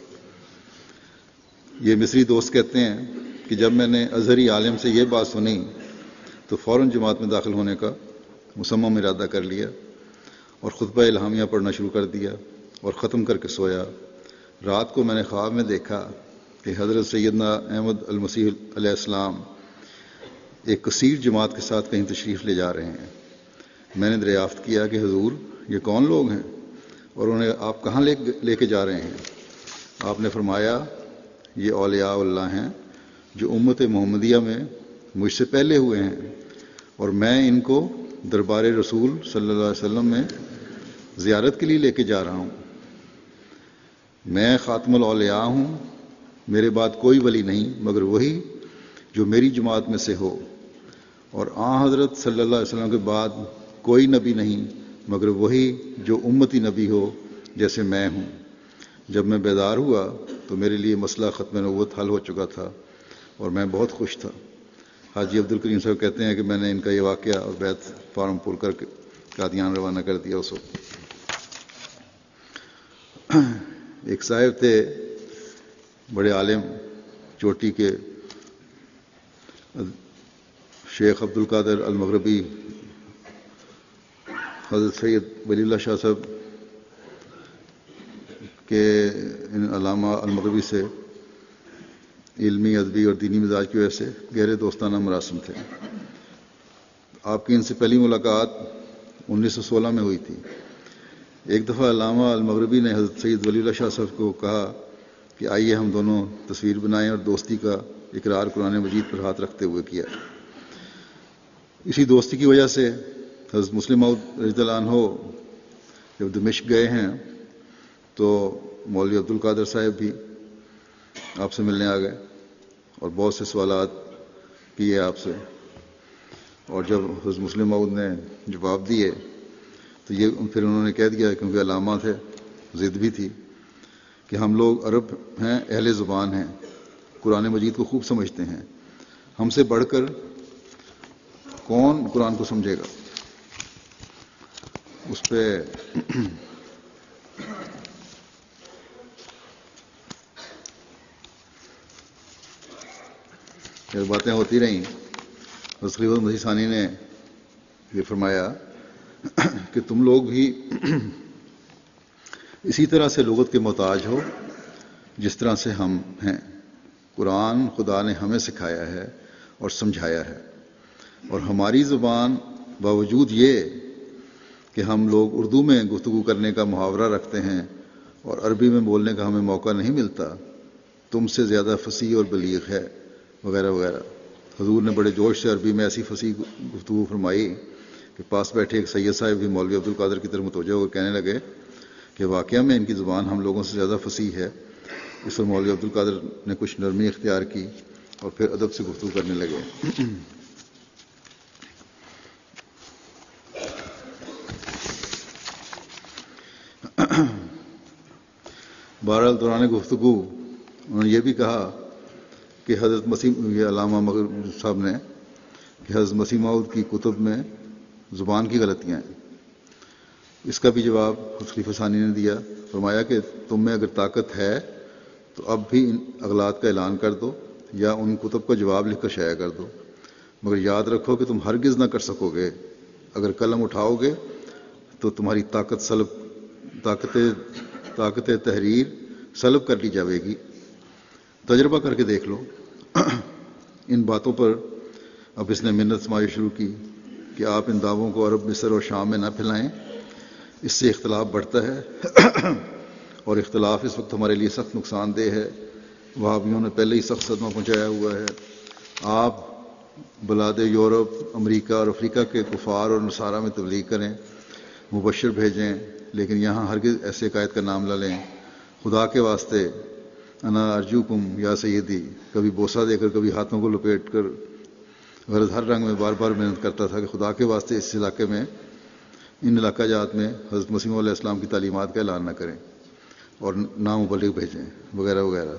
یہ مصری دوست کہتے ہیں کہ جب میں نے ازہری عالم سے یہ بات سنی تو فوراً جماعت میں داخل ہونے کا مصمم ارادہ کر لیا اور خطبہ الہامیہ پڑھنا شروع کر دیا اور ختم کر کے سویا۔ رات کو میں نے خواب میں دیکھا کہ حضرت سیدنا احمد المسیح علیہ السلام ایک کثیر جماعت کے ساتھ کہیں تشریف لے جا رہے ہیں۔ میں نے دریافت کیا کہ حضور یہ کون لوگ ہیں اور انہیں آپ کہاں لے لے کے جا رہے ہیں؟ آپ نے فرمایا یہ اولیاء اللہ ہیں جو امت محمدیہ میں مجھ سے پہلے ہوئے ہیں اور میں ان کو دربار رسول صلی اللہ علیہ وسلم میں زیارت کے لیے لے کے جا رہا ہوں۔ میں خاتم الاولیاء ہوں، میرے بعد کوئی ولی نہیں مگر وہی جو میری جماعت میں سے ہو، اور آن حضرت صلی اللہ علیہ وسلم کے بعد کوئی نبی نہیں مگر وہی جو امتی نبی ہو جیسے میں ہوں۔ جب میں بیدار ہوا تو میرے لیے مسئلہ ختم نبوت حل ہو چکا تھا اور میں بہت خوش تھا۔ حاجی عبد الکریم صاحب کہتے ہیں کہ میں نے ان کا یہ واقعہ اور بیت فارم پور کر کے قادیان روانہ کر دیا اس وقت۔ ایک صاحب تھے بڑے عالم چوٹی کے، شیخ عبد القادر المغربی، حضرت سید ولی اللہ شاہ صاحب کے ان علامہ المغربی سے علمی، ادبی اور دینی مزاج کی وجہ سے گہرے دوستانہ مراسم تھے۔ آپ کی ان سے پہلی ملاقات انیس سو سولہ میں ہوئی تھی۔ ایک دفعہ علامہ المغربی نے حضرت سید ولی اللہ شاہ صاحب کو کہا کہ آئیے ہم دونوں تصویر بنائیں، اور دوستی کا اقرار قرآن مجید پر ہاتھ رکھتے ہوئے کیا۔ اسی دوستی کی وجہ سے حضرت مسلم موعود رضی اللہ عنہ جب دمشق گئے ہیں تو مولوی عبد القادر صاحب بھی آپ سے ملنے آ گئے اور بہت سے سوالات کیے آپ سے، اور جب حضرت مسلم موعود نے جواب دیے تو یہ پھر انہوں نے کہہ دیا، کیونکہ علامہ تھے، ضد بھی تھی، کہ ہم لوگ عرب ہیں، اہل زبان ہیں، قرآن مجید کو خوب سمجھتے ہیں، ہم سے بڑھ کر کون قرآن کو سمجھے گا۔ اس پہ یہ باتیں ہوتی رہیں۔ حضرت خلیفۃ مسیح ثانی نے یہ فرمایا کہ تم لوگ بھی اسی طرح سے لغت کے محتاج ہو جس طرح سے ہم ہیں۔ قرآن خدا نے ہمیں سکھایا ہے اور سمجھایا ہے، اور ہماری زبان باوجود یہ کہ ہم لوگ اردو میں گفتگو کرنے کا محاورہ رکھتے ہیں اور عربی میں بولنے کا ہمیں موقع نہیں ملتا، تم سے زیادہ فصیح اور بلیغ ہے، وغیرہ وغیرہ۔ حضور نے بڑے جوش سے عربی میں ایسی فصیح گفتگو فرمائی کہ پاس بیٹھے ایک سید صاحب بھی مولوی عبد القادر کی طرف متوجہ ہو کر کہنے لگے کہ واقعہ میں ان کی زبان ہم لوگوں سے زیادہ فصیح ہے۔ اس پر مولوی عبد القادر نے کچھ نرمی اختیار کی اور پھر ادب سے گفتگو کرنے لگے۔ بہرحال دوران گفتگو انہوں نے یہ بھی کہا کہ حضرت مسیح یہ علامہ مغرب صاحب نے کہ حضرت مسیح موعود کی کتب میں زبان کی غلطیاں ہیں۔ اس کا بھی جواب حضرت خلیفہ ثانی نے دیا، فرمایا کہ تم میں اگر طاقت ہے تو اب بھی ان اغلاط کا اعلان کر دو یا ان کتب کا جواب لکھ کر شائع کر دو، مگر یاد رکھو کہ تم ہرگز نہ کر سکو گے۔ اگر قلم اٹھاؤ گے تو تمہاری طاقت سلب طاقت طاقت تحریر سلب کر لی جائے گی۔ تجربہ کر کے دیکھ لو۔ ان باتوں پر اب اس نے منت سمائی شروع کی کہ آپ ان دعووں کو عرب، مصر اور شام میں نہ پھیلائیں، اس سے اختلاف بڑھتا ہے اور اختلاف اس وقت ہمارے لیے سخت نقصان دہ ہے۔ وہابیوں نے پہلے ہی سخت صدمہ پہنچایا ہوا ہے۔ آپ بلاد یورپ، امریکہ اور افریقہ کے کفار اور نصارہ میں تبلیغ کریں، مبشر بھیجیں، لیکن یہاں ہرگز ایسے قائد کا نام نہ لیں۔ خدا کے واسطے انا ارجوکم یا سیدی، کبھی بوسہ دے کر، کبھی ہاتھوں کو لپیٹ کر، غرض ہر رنگ میں بار بار محنت کرتا تھا کہ خدا کے واسطے اس علاقے میں، ان علاقہ جات میں حضرت مسیح علیہ السلام کی تعلیمات کا اعلان نہ کریں اور نہ مبلغ بھیجیں، وغیرہ وغیرہ۔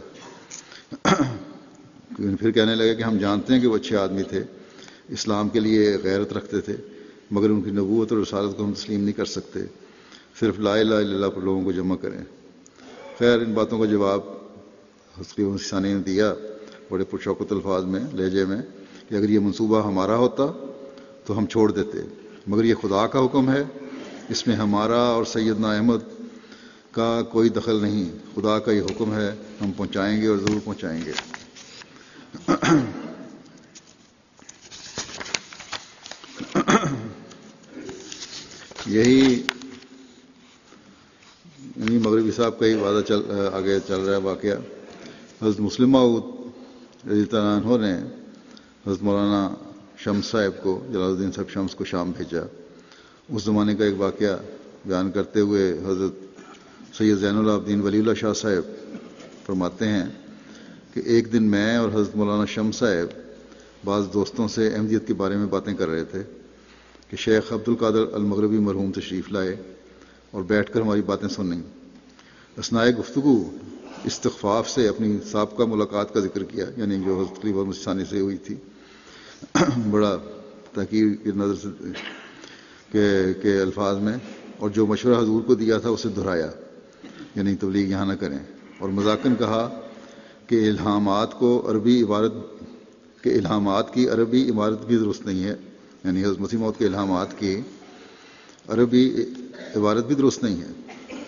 پھر کہنے لگے کہ ہم جانتے ہیں کہ وہ اچھے آدمی تھے، اسلام کے لیے غیرت رکھتے تھے، مگر ان کی نبوت اور رسالت کو ہم تسلیم نہیں کر سکتے، صرف لا الہ الا اللہ پر لوگوں کو جمع کریں۔ خیر، ان باتوں کا جواب حضرت مسیح ثانی نے دیا بڑے پرشوکت الفاظ میں، لہجے میں، کہ اگر یہ منصوبہ ہمارا ہوتا تو ہم چھوڑ دیتے، مگر یہ خدا کا حکم ہے، اس میں ہمارا اور سیدنا احمد کا کوئی دخل نہیں، خدا کا یہ حکم ہے، ہم پہنچائیں گے اور ضرور پہنچائیں گے۔ یہی یعنی مغربی صاحب کا ہی وعدہ چل آگے چل رہا ہے واقعہ۔ حضرت مسلم موعود رضی اللہ عنہ نے حضرت مولانا شمس صاحب کو، جلال الدین صاحب شمس کو شام بھیجا۔ اس زمانے کا ایک واقعہ بیان کرتے ہوئے حضرت سید زین العابدین ولی اللہ شاہ صاحب فرماتے ہیں کہ ایک دن میں اور حضرت مولانا شمس صاحب بعض دوستوں سے احمدیت کے بارے میں باتیں کر رہے تھے کہ شیخ عبد القادر المغربی مرحوم تشریف لائے اور بیٹھ کر ہماری باتیں سنیں۔ اثناء گفتگو استخفاف سے اپنی سابقہ ملاقات کا ذکر کیا، یعنی جو حضرت خلیفہ مسیح ثانی سے ہوئی تھی، بڑا تحقیر کی نظر سے کے, کے الفاظ میں، اور جو مشورہ حضور کو دیا تھا اسے دہرایا، یعنی تبلیغ یہاں نہ کریں، اور مذاکن کہا کہ الہامات کو عربی عبارت کہ الہامات کی عربی عبارت بھی درست نہیں ہے، یعنی حضرت مسیح موعود کے الہامات کی عربی عبارت بھی درست نہیں ہے۔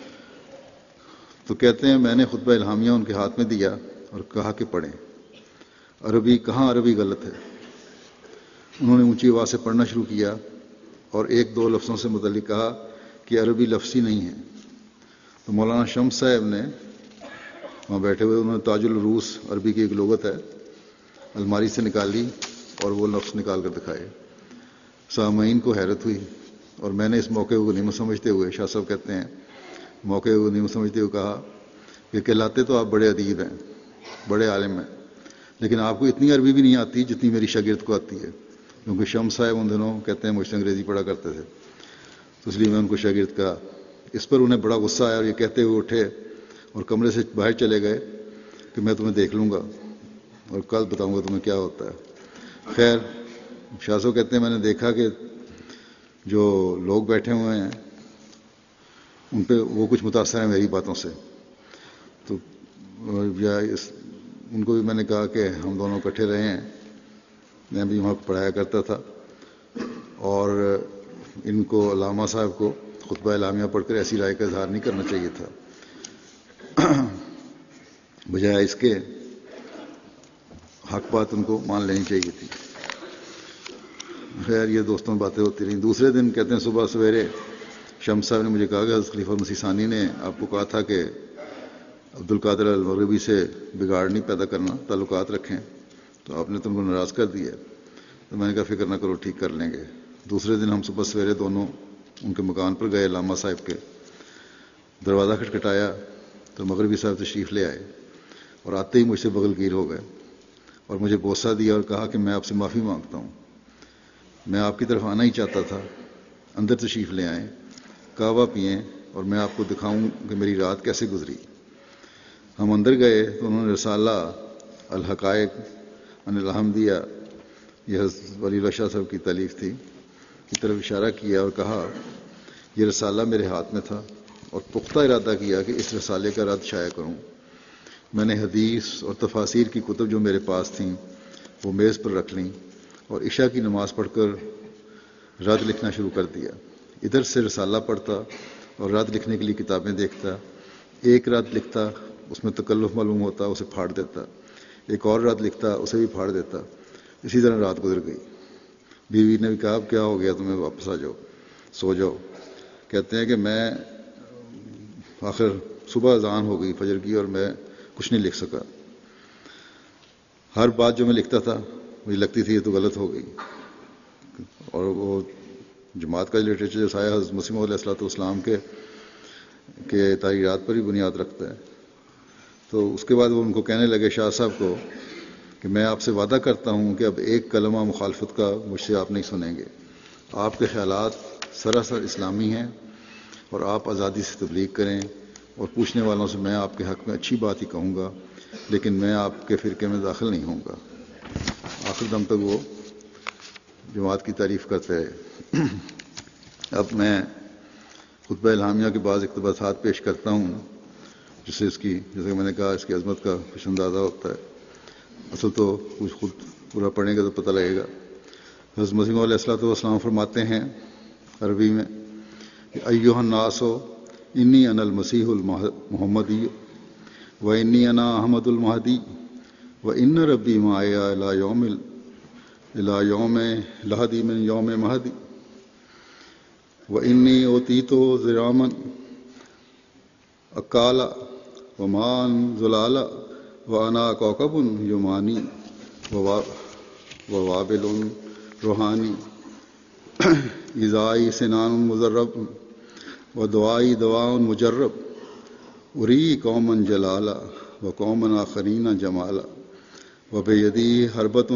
تو کہتے ہیں میں نے خطبہ الہامیہ ان کے ہاتھ میں دیا اور کہا کہ پڑھیں۔ عربی کہاں عربی غلط ہے؟ انہوں نے اونچی آواز سے پڑھنا شروع کیا اور ایک دو لفظوں سے متعلق کہا کہ عربی لفظی نہیں ہے۔ تو مولانا شمس صاحب نے وہاں بیٹھے ہوئے انہوں نے تاج العروس عربی کی ایک لغت ہے الماری سے نکالی اور وہ لفظ نکال کر دکھائے۔ سامعین کو حیرت ہوئی اور میں نے اس موقع کو غنیمت سمجھتے ہوئے، شاہ صاحب کہتے ہیں موقع کو غنیمت سمجھتے ہوئے کہا کہ کہلاتے تو آپ بڑے ادیب ہیں، بڑے عالم ہیں، لیکن آپ کو اتنی عربی بھی نہیں آتی جتنی میری شاگرد کو آتی ہے، کیونکہ شمس صاحب ان دنوں کہتے ہیں مجھ سے انگریزی پڑھا کرتے تھے، تو اس لیے میں ان کو شاگرد کہا۔ اس پر انہیں بڑا غصہ آیا اور یہ کہتے ہوئے اٹھے اور کمرے سے باہر چلے گئے کہ میں تمہیں دیکھ لوں گا اور کل بتاؤں گا تمہیں کیا ہوتا ہے۔ خیر، شاہ صاحب کہتے ہیں میں نے دیکھا کہ جو لوگ بیٹھے ہوئے ہیں ان پہ وہ کچھ متاثر ہیں میری باتوں سے، تو یا اس ان کو بھی میں نے کہا کہ ہم دونوں اکٹھے رہے ہیں، میں بھی وہاں پڑھایا کرتا تھا، اور ان کو علامہ صاحب کو خطبہ اعلامیہ پڑھ کر ایسی رائے کا اظہار نہیں کرنا چاہیے تھا، بجائے اس کے حق بات ان کو مان لینی چاہیے تھی۔ خیر یہ دوستوں باتیں ہوتی رہیں۔ دوسرے دن کہتے ہیں صبح سویرے شمس صاحب نے مجھے کہا کہ حضرت خلیفہ مسیح ثانی نے آپ کو کہا تھا کہ عبد القادر المغربی سے بگاڑ نہیں پیدا کرنا، تعلقات رکھیں، تو آپ نے تم کو ناراض کر دیا۔ تو میں نے کہا فکر نہ کرو، ٹھیک کر لیں گے۔ دوسرے دن ہم صبح سویرے دونوں ان کے مکان پر گئے علامہ صاحب کے، دروازہ کھٹکھٹایا تو مغربی صاحب تشریف لے آئے اور آتے ہی مجھ سے بغل گیر ہو گئے اور مجھے بوسہ دیا اور کہا کہ میں آپ سے معافی مانگتا ہوں، میں آپ کی طرف آنا ہی چاہتا تھا، اندر تشریف لے آئیں، قہوہ پئیں اور میں آپ کو دکھاؤں کہ میری رات کیسے گزری۔ ہم اندر گئے تو انہوں نے رسالہ الحقائق ان الحمدیہ، یہ حضرت ولی اللہ شاہ صاحب کی تالیف تھی، کی طرف اشارہ کیا اور کہا یہ رسالہ میرے ہاتھ میں تھا اور پختہ ارادہ کیا کہ اس رسالے کا رد شائع کروں۔ میں نے حدیث اور تفاسیر کی کتب جو میرے پاس تھیں وہ میز پر رکھ لیں اور عشاء کی نماز پڑھ کر رد لکھنا شروع کر دیا۔ ادھر سے رسالہ پڑھتا اور رد لکھنے کے لیے کتابیں دیکھتا، ایک رد لکھتا اس میں تکلف معلوم ہوتا اسے پھاڑ دیتا، ایک اور رد لکھتا اسے بھی پھاڑ دیتا، اسی طرح رات گزر گئی۔ بیوی نے بھی کہا اب کیا ہو گیا تمہیں، واپس آ جاؤ، سو جاؤ۔ کہتے ہیں کہ میں آخر صبح اذان ہو گئی فجر کی اور میں کچھ نہیں لکھ سکا، ہر بات جو میں لکھتا تھا مجھے لگتی تھی یہ تو غلط ہو گئی، اور وہ جماعت کا لٹریچر جو سایہ حضرت مسیح موعود علیہ الصلوۃ والسلام کے کے تحریرات پر ہی بنیاد رکھتا ہے۔ تو اس کے بعد وہ ان کو کہنے لگے شاہ صاحب کو کہ میں آپ سے وعدہ کرتا ہوں کہ اب ایک کلمہ مخالفت کا مجھ سے آپ نہیں سنیں گے، آپ کے خیالات سراسر اسلامی ہیں اور آپ آزادی سے تبلیغ کریں، اور پوچھنے والوں سے میں آپ کے حق میں اچھی بات ہی کہوں گا، لیکن میں آپ کے فرقے میں داخل نہیں ہوں گا۔ آخر دم تک وہ جماعت کی تعریف کرتے رہے۔ اب میں خطبہ الہامیہ کے بعض اقتباسات پیش کرتا ہوں جس سے اس کی، جیسے میں نے کہا، اس کی عظمت کا کچھ اندازہ ہوتا ہے۔ اصل تو کچھ خود پورا پڑھنے کا تو پتہ لگے گا۔ حضرت مسیح موعود علیہ الصلوۃ والسلام فرماتے ہیں عربی میں کہ ایھا الناس انی انا المسیح المحمدی و انی انا احمد المہدی و ان ربی معی الی یوم الی یوم لہدی من یوم مہدی و انی اوتیت ذراما اکالا و مان زلالا و انا کوکب یمانی و وابل روحانی اذائی سنان مضرب و دعائی دواء مجرب اری قومن جلالا و قومن آخرین جمالا و بیدی حربت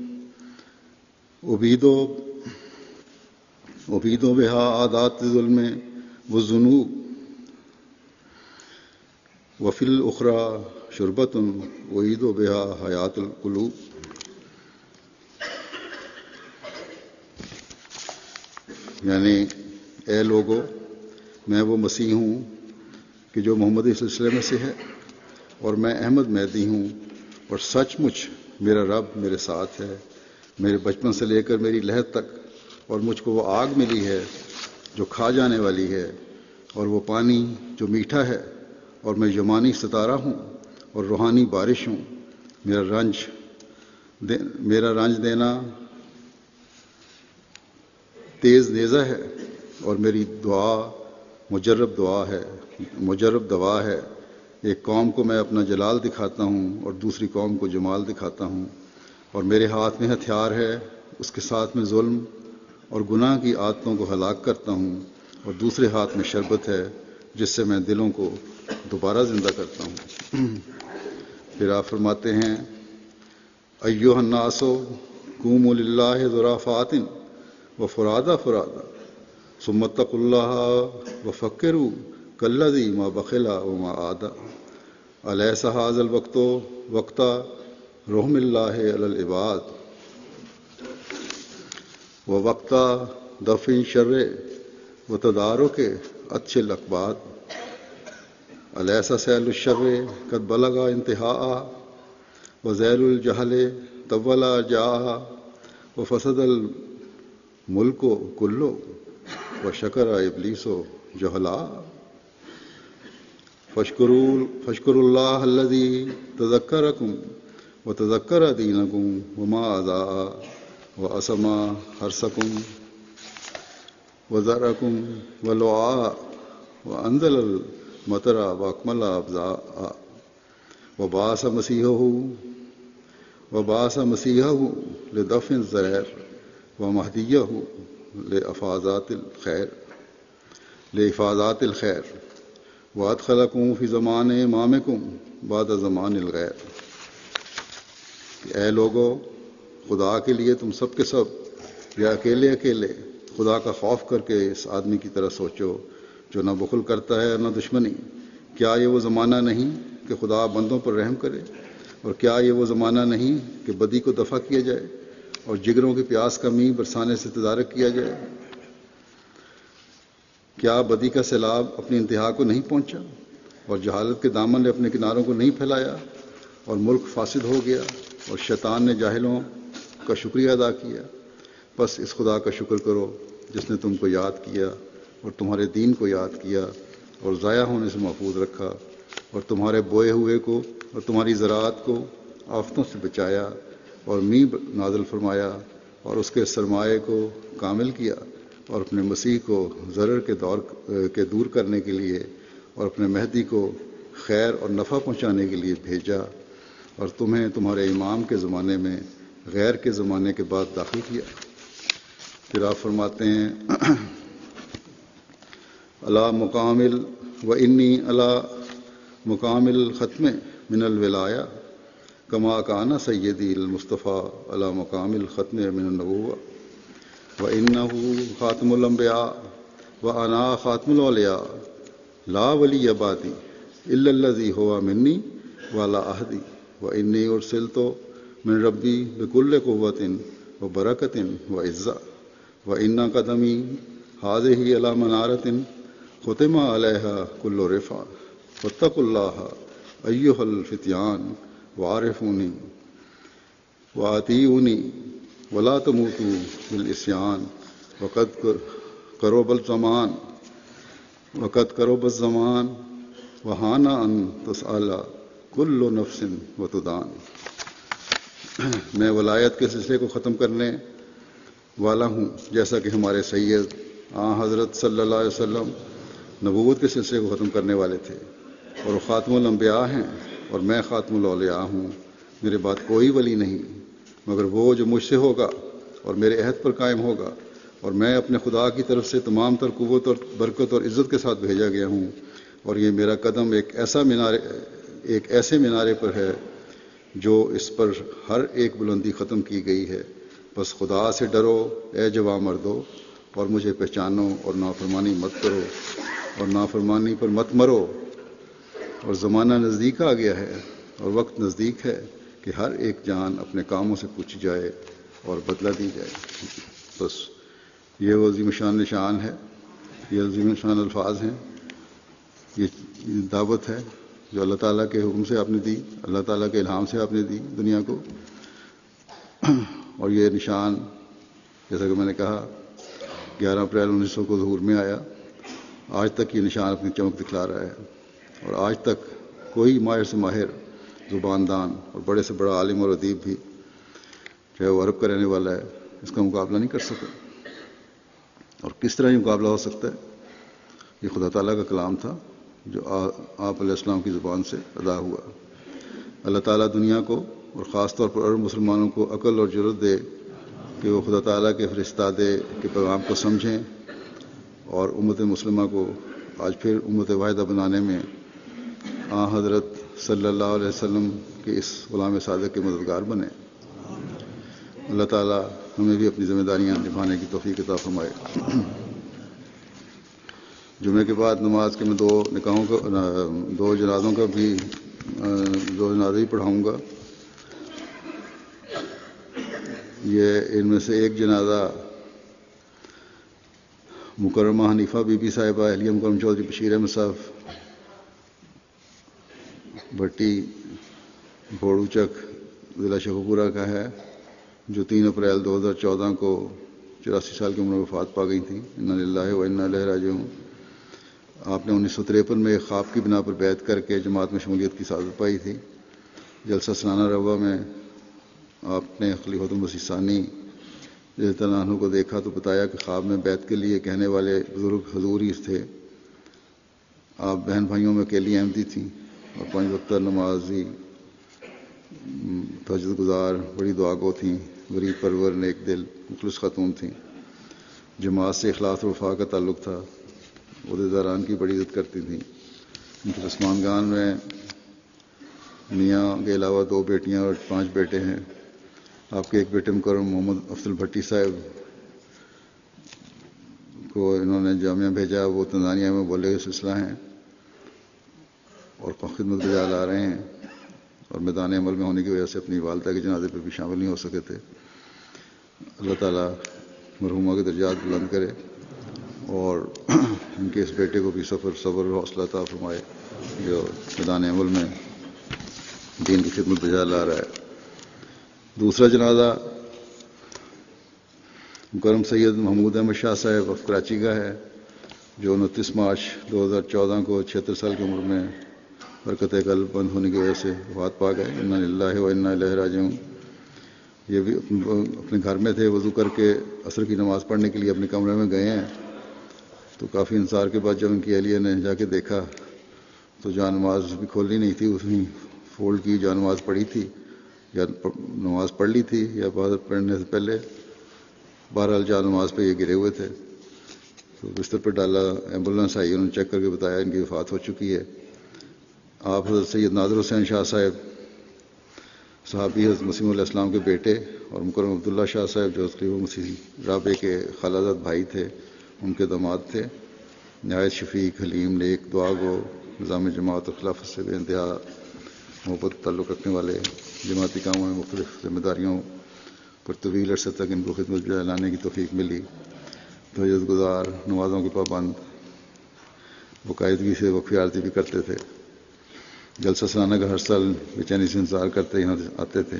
ابیدو ابیدو بہا عادات ظلم و ذنوب وفی الاخری شربۃ اعید بہا حیات القلوب. یعنی اے لوگو، میں وہ مسیح ہوں کہ جو محمدی سلسلے میں سے ہے، اور میں احمد مہدی ہوں، اور سچ مچ میرا رب میرے ساتھ ہے، میرے بچپن سے لے کر میری لحد تک. اور مجھ کو وہ آگ ملی ہے جو کھا جانے والی ہے، اور وہ پانی جو میٹھا ہے، اور میں یمانی ستارہ ہوں اور روحانی بارش ہوں. میرا رنج دے میرا رنج دینا تیز نیزہ ہے، اور میری دعا مجرب دعا ہے مجرب دوا ہے. ایک قوم کو میں اپنا جلال دکھاتا ہوں اور دوسری قوم کو جمال دکھاتا ہوں، اور میرے ہاتھ میں ہتھیار ہے، اس کے ساتھ میں ظلم اور گناہ کی عادتوں کو ہلاک کرتا ہوں، اور دوسرے ہاتھ میں شربت ہے جس سے میں دلوں کو دوبارہ زندہ کرتا ہوں. پھر آپ فرماتے ہیں ایھا الناس قوموا للہ ضرافات و فرادہ فرادہ ثم اتقوا اللہ وفکروا کالذی ما بخل وما عاد الیس ھذا الوقت وقت رحم اللہ علی العباد ووقت دفع شر وتدارک عطش الاقباط الیس سیل الشر قد بلغ انتہاء وذیل الجہل طول جاء وفسد الملک کلو وشکر ابلیس جہلا فاشکروا اللہ الذی تذکرکم وتذکر دینکم وما اضاء واسما حرثکم وزرعکم ولعاء وانزل المطر واکمل ابزاء وبعث مسیحہ وبعث مسیحہ لدفع الضرر ومہدیہ لافاضات الخیر لافاضات الخیر وادخلکم فی زمان امامکم بعد زمان الغیر. اے لوگو، خدا کے لیے تم سب کے سب یا اکیلے اکیلے خدا کا خوف کر کے اس آدمی کی طرح سوچو جو نہ بخل کرتا ہے نہ دشمنی. کیا یہ وہ زمانہ نہیں کہ خدا بندوں پر رحم کرے؟ اور کیا یہ وہ زمانہ نہیں کہ بدی کو دفع کیا جائے اور جگروں کی پیاس کا می برسانے سے تدارک کیا جائے؟ کیا بدی کا سیلاب اپنی انتہا کو نہیں پہنچا اور جہالت کے دامن نے اپنے کناروں کو نہیں پھیلایا اور ملک فاسد ہو گیا اور شیطان نے جاہلوں کا شکریہ ادا کیا؟ بس اس خدا کا شکر کرو جس نے تم کو یاد کیا اور تمہارے دین کو یاد کیا اور ضائع ہونے سے محفوظ رکھا، اور تمہارے بوئے ہوئے کو اور تمہاری زراعت کو آفتوں سے بچایا، اور میںہ نازل فرمایا اور اس کے سرمایہ کو کامل کیا، اور اپنے مسیح کو ضرر کے دور کے دور کرنے کے لیے اور اپنے مہدی کو خیر اور نفع پہنچانے کے لیے بھیجا، اور تمہیں تمہارے امام کے زمانے میں غیر کے زمانے کے بعد داخل کیا. پھر آپ فرماتے ہیں علی مکامل و انی علی مکامل ختم من الولایہ کما کان سیدی المصطفیٰ علی مکامل ختم من النبوہ وَإِنَّهُ خاتم الانبیاء وَأَنَا خاتم الاولیاء لا ولی بعدی الا الذی هو منی وعلی عہدی وإنی ارسلت من ربی بکل قوۃ وبرکۃ وعزہ وإن قدمی هذه علی منارۃ ختم علیہا کل رفع واتقوا اللہ ایھا الفتیان وعرفونی وأطیعونی ولا تموتوا بالعصیان وقد قرب الزمان وقد قرب الزمان وحان ان تسأل کل نفس وتدان. میں ولایت کے سلسلے کو ختم کرنے والا ہوں، جیسا کہ ہمارے سید آن حضرت صلی اللہ علیہ وسلم نبوت کے سلسلے کو ختم کرنے والے تھے، اور وہ خاتم الانبیاء ہیں اور میں خاتم الاولیاء ہوں. میرے بعد کوئی ولی نہیں مگر وہ جو مجھ سے ہوگا اور میرے عہد پر قائم ہوگا، اور میں اپنے خدا کی طرف سے تمام تر قوت اور برکت اور عزت کے ساتھ بھیجا گیا ہوں، اور یہ میرا قدم ایک ایسا مینارے ایک ایسے مینارے پر ہے جو اس پر ہر ایک بلندی ختم کی گئی ہے. بس خدا سے ڈرو اے جوان مردو، اور مجھے پہچانو اور نافرمانی مت کرو اور نافرمانی پر مت مرو. اور زمانہ نزدیک آ گیا ہے اور وقت نزدیک ہے کہ ہر ایک جان اپنے کاموں سے پوچھی جائے اور بدلہ دی جائے۔ بس یہ وہ عظیم شان نشان ہے، یہ عظیم شان الفاظ ہیں، یہ دعوت ہے جو اللہ تعالیٰ کے حکم سے آپ نے دی، اللہ تعالیٰ کے الہام سے آپ نے دی دنیا کو۔ اور یہ نشان جیسا کہ میں نے کہا گیارہ اپریل انیس سو کو ظہور میں آیا، آج تک یہ نشان اپنی چمک دکھلا رہا ہے، اور آج تک کوئی ماہر سے ماہر زبان دان اور بڑے سے بڑا عالم اور ادیب بھی، چاہے وہ عرب کا رہنے والا ہے، اس کا مقابلہ نہیں کر سکا۔ اور کس طرح یہ مقابلہ ہو سکتا ہے؟ یہ خدا تعالیٰ کا کلام تھا جو آپ علیہ السلام کی زبان سے ادا ہوا۔ اللہ تعالیٰ دنیا کو اور خاص طور پر عرب مسلمانوں کو عقل اور جرأت دے کہ وہ خدا تعالیٰ کے فرستادے کے پیغام کو سمجھیں اور امت مسلمہ کو آج پھر امت واحدہ بنانے میں آن حضرت صلی اللہ علیہ وسلم کے اس غلام صادق کے مددگار بنے۔ اللہ تعالیٰ ہمیں بھی اپنی ذمہ داریاں نبھانے کی توفیق عطا فرمائے۔ جمعے کے بعد نماز کے میں دو نکاحوں کا دو جنازوں کا بھی دو جنازے ہی پڑھاؤں گا۔ یہ ان میں سے ایک جنازہ مکرمہ حنیفہ بی بی صاحبہ اہلیہ مکرم چودھری بشیر احمد صاحب بھٹی بھوڑو چک ضلع شیخوپورہ کا ہے، جو تین اپریل دو ہزار چودہ کو چوراسی سال کی عمر میں وفات پا گئی تھیں۔ انا للہ و انا الیہ راجعون۔ آپ نے انیس سو تریپن میں ایک خواب کی بنا پر بیعت کر کے جماعت میں شمولیت کی سعادت پائی تھی۔ جلسہ سنانہ روا میں آپ نے خلیفۃ المسیح ثانی رضی اللہ عنہ کو دیکھا تو بتایا کہ خواب میں بیعت کے لیے کہنے والے بزرگ حضور ہی تھے۔ آپ بہن بھائیوں میں اکیلی احمدی تھیں اور پانچ وقتہ نمازی، تہجد گزار، بڑی دعا گو تھیں، غریب پرور، نیک دل، مخلص خاتون تھیں۔ جماعت سے اخلاص و وفا کا تعلق تھا، عہدیداران کی بڑی عزت کرتی تھیں۔ ان کے رسمانگان میں میاں کے علاوہ دو بیٹیاں اور پانچ بیٹے ہیں۔ آپ کے ایک بیٹے مکرم محمد افضل بھٹی صاحب کو انہوں نے جامعہ بھیجا، وہ تنزانیہ میں بولے کا سلسلہ ہیں اور خدمت بجا لا رہے ہیں، اور میدان عمل میں ہونے کی وجہ سے اپنی والدہ کے جنازے پہ بھی شامل نہیں ہو سکے تھے۔ اللہ تعالیٰ مرحومہ کے درجات بلند کرے اور ان کے اس بیٹے کو بھی سفر صبر اور حوصلہ عطا فرمائے جو میدان عمل میں دین کی خدمت بجا لا رہا ہے۔ دوسرا جنازہ مکرم سید محمود احمد شاہ صاحب آف کراچی کا ہے، جو انتیس مارچ دو ہزار چودہ کو چھہتر سال کی عمر میں برکت قلب بند ہونے کی وجہ سے وفات پا گئے۔ انا للہ و انا الیہ راجعون۔ یہ بھی اپنے گھر میں تھے، وضو کر کے عصر کی نماز پڑھنے کے لیے اپنے کمرے میں گئے ہیں، تو کافی انتظار کے بعد جب ان کی اہلیہ نے جا کے دیکھا تو جان نماز بھی کھولنی نہیں تھی، اس نے فولڈ کی جان نماز پڑھی تھی یا نماز پڑھ لی تھی یا بعد پڑھنے سے پہلے، بہرحال جان نماز پہ یہ گرے ہوئے تھے۔ تو بستر پہ ڈالا، ایمبولینس آئی، انہوں نے چیک کر کے بتایا ان کی وفات ہو چکی ہے۔ آپ حضرت سید نادر حسین شاہ صاحب صحابی حضرت مسیح علیہ السلام کے بیٹے اور مکرم عبداللہ شاہ صاحب جو خلیفہ مسیح رابع کے خالازاد بھائی تھے، ان کے داماد تھے، نہایت شفیق، حلیم، نیک، دعا گو، نظام جماعت اور خلافت سے بے انتہا محبت تعلق رکھنے والے، جماعتی کاموں میں مختلف ذمہ داریوں پر طویل عرصے تک ان کو خدمت جائے لانے کی توفیق ملی۔ تہجد گزار، نمازوں کے پابند، باقاعدگی سے وقفے عارضی بھی کرتے تھے۔ جلسہ سالانہ کا ہر سال بے چینی سے انتظار کرتے یہاں آتے تھے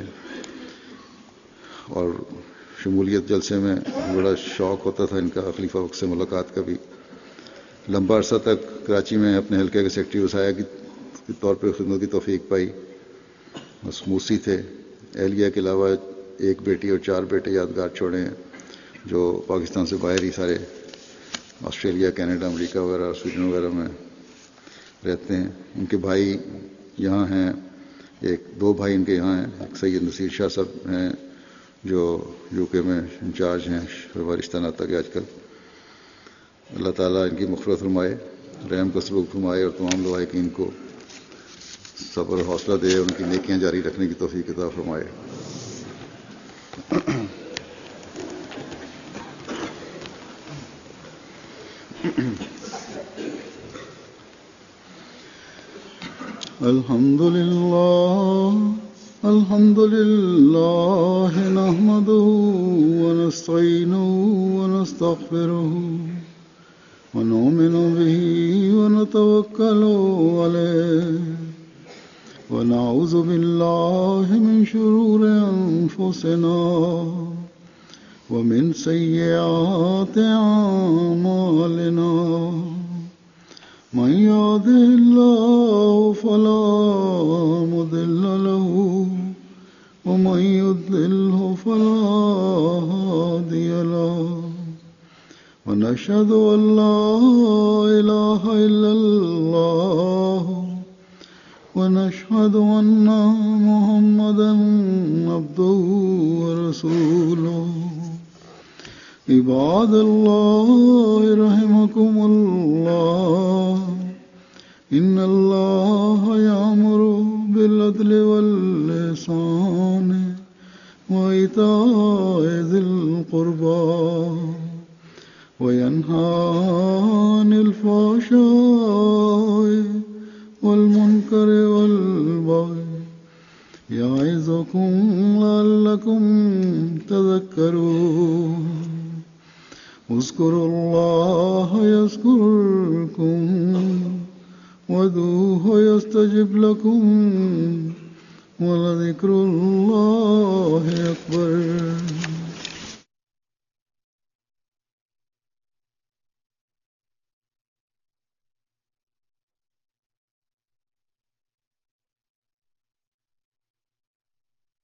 اور شمولیت جلسے میں بڑا شوق ہوتا تھا ان کا، خلیفہ وقت سے ملاقات کا بھی۔ لمبا عرصہ تک کراچی میں اپنے حلقے کے سیکرٹری وسایہ کے طور پر خدمت کی توفیق پائی۔ بس موسی تھے۔ اہلیہ کے علاوہ ایک بیٹی اور چار بیٹے یادگار چھوڑے ہیں جو پاکستان سے باہر ہی سارے آسٹریلیا، کینیڈا، امریکہ وغیرہ، سویڈن وغیرہ میں رہتے ہیں۔ ان کے بھائی یہاں ہیں، ایک دو بھائی ان کے یہاں ہیں، ایک سید نصیر شاہ صاحب ہیں جو یو کے میں انچارج ہیں رشتہ ناطہ کے آج کل۔ اللہ تعالیٰ ان کی مغفرت فرمائے، رحم کا سلوک فرمائے اور تمام لواحقین کو صبر اور حوصلہ دے، ان کی نیکیاں جاری رکھنے کی توفیق عطا فرمائے۔ الحمد لله الحمد لله نحمده ونستعينه ونستغفره ونؤمن به ونتوكل عليه ونعوذ بالله من شرور أنفسنا ومن سيئات أعمالنا من يهده الله فلا مضل له ومن يضلله فلا هادي له ونشهد أن لا إله إلا الله ونشهد أن محمدا عبده ورسوله عباد الله رحمكم الله إن الله يأمر بالعدل والإحسان وإيتاء ذي القربى وينهى عن الفحشاء والمنكر والبغي يعظكم لعلكم تذكرون اذكروا الله يذكركم وادعوه يستجب لكم ولذكر الله أكبر.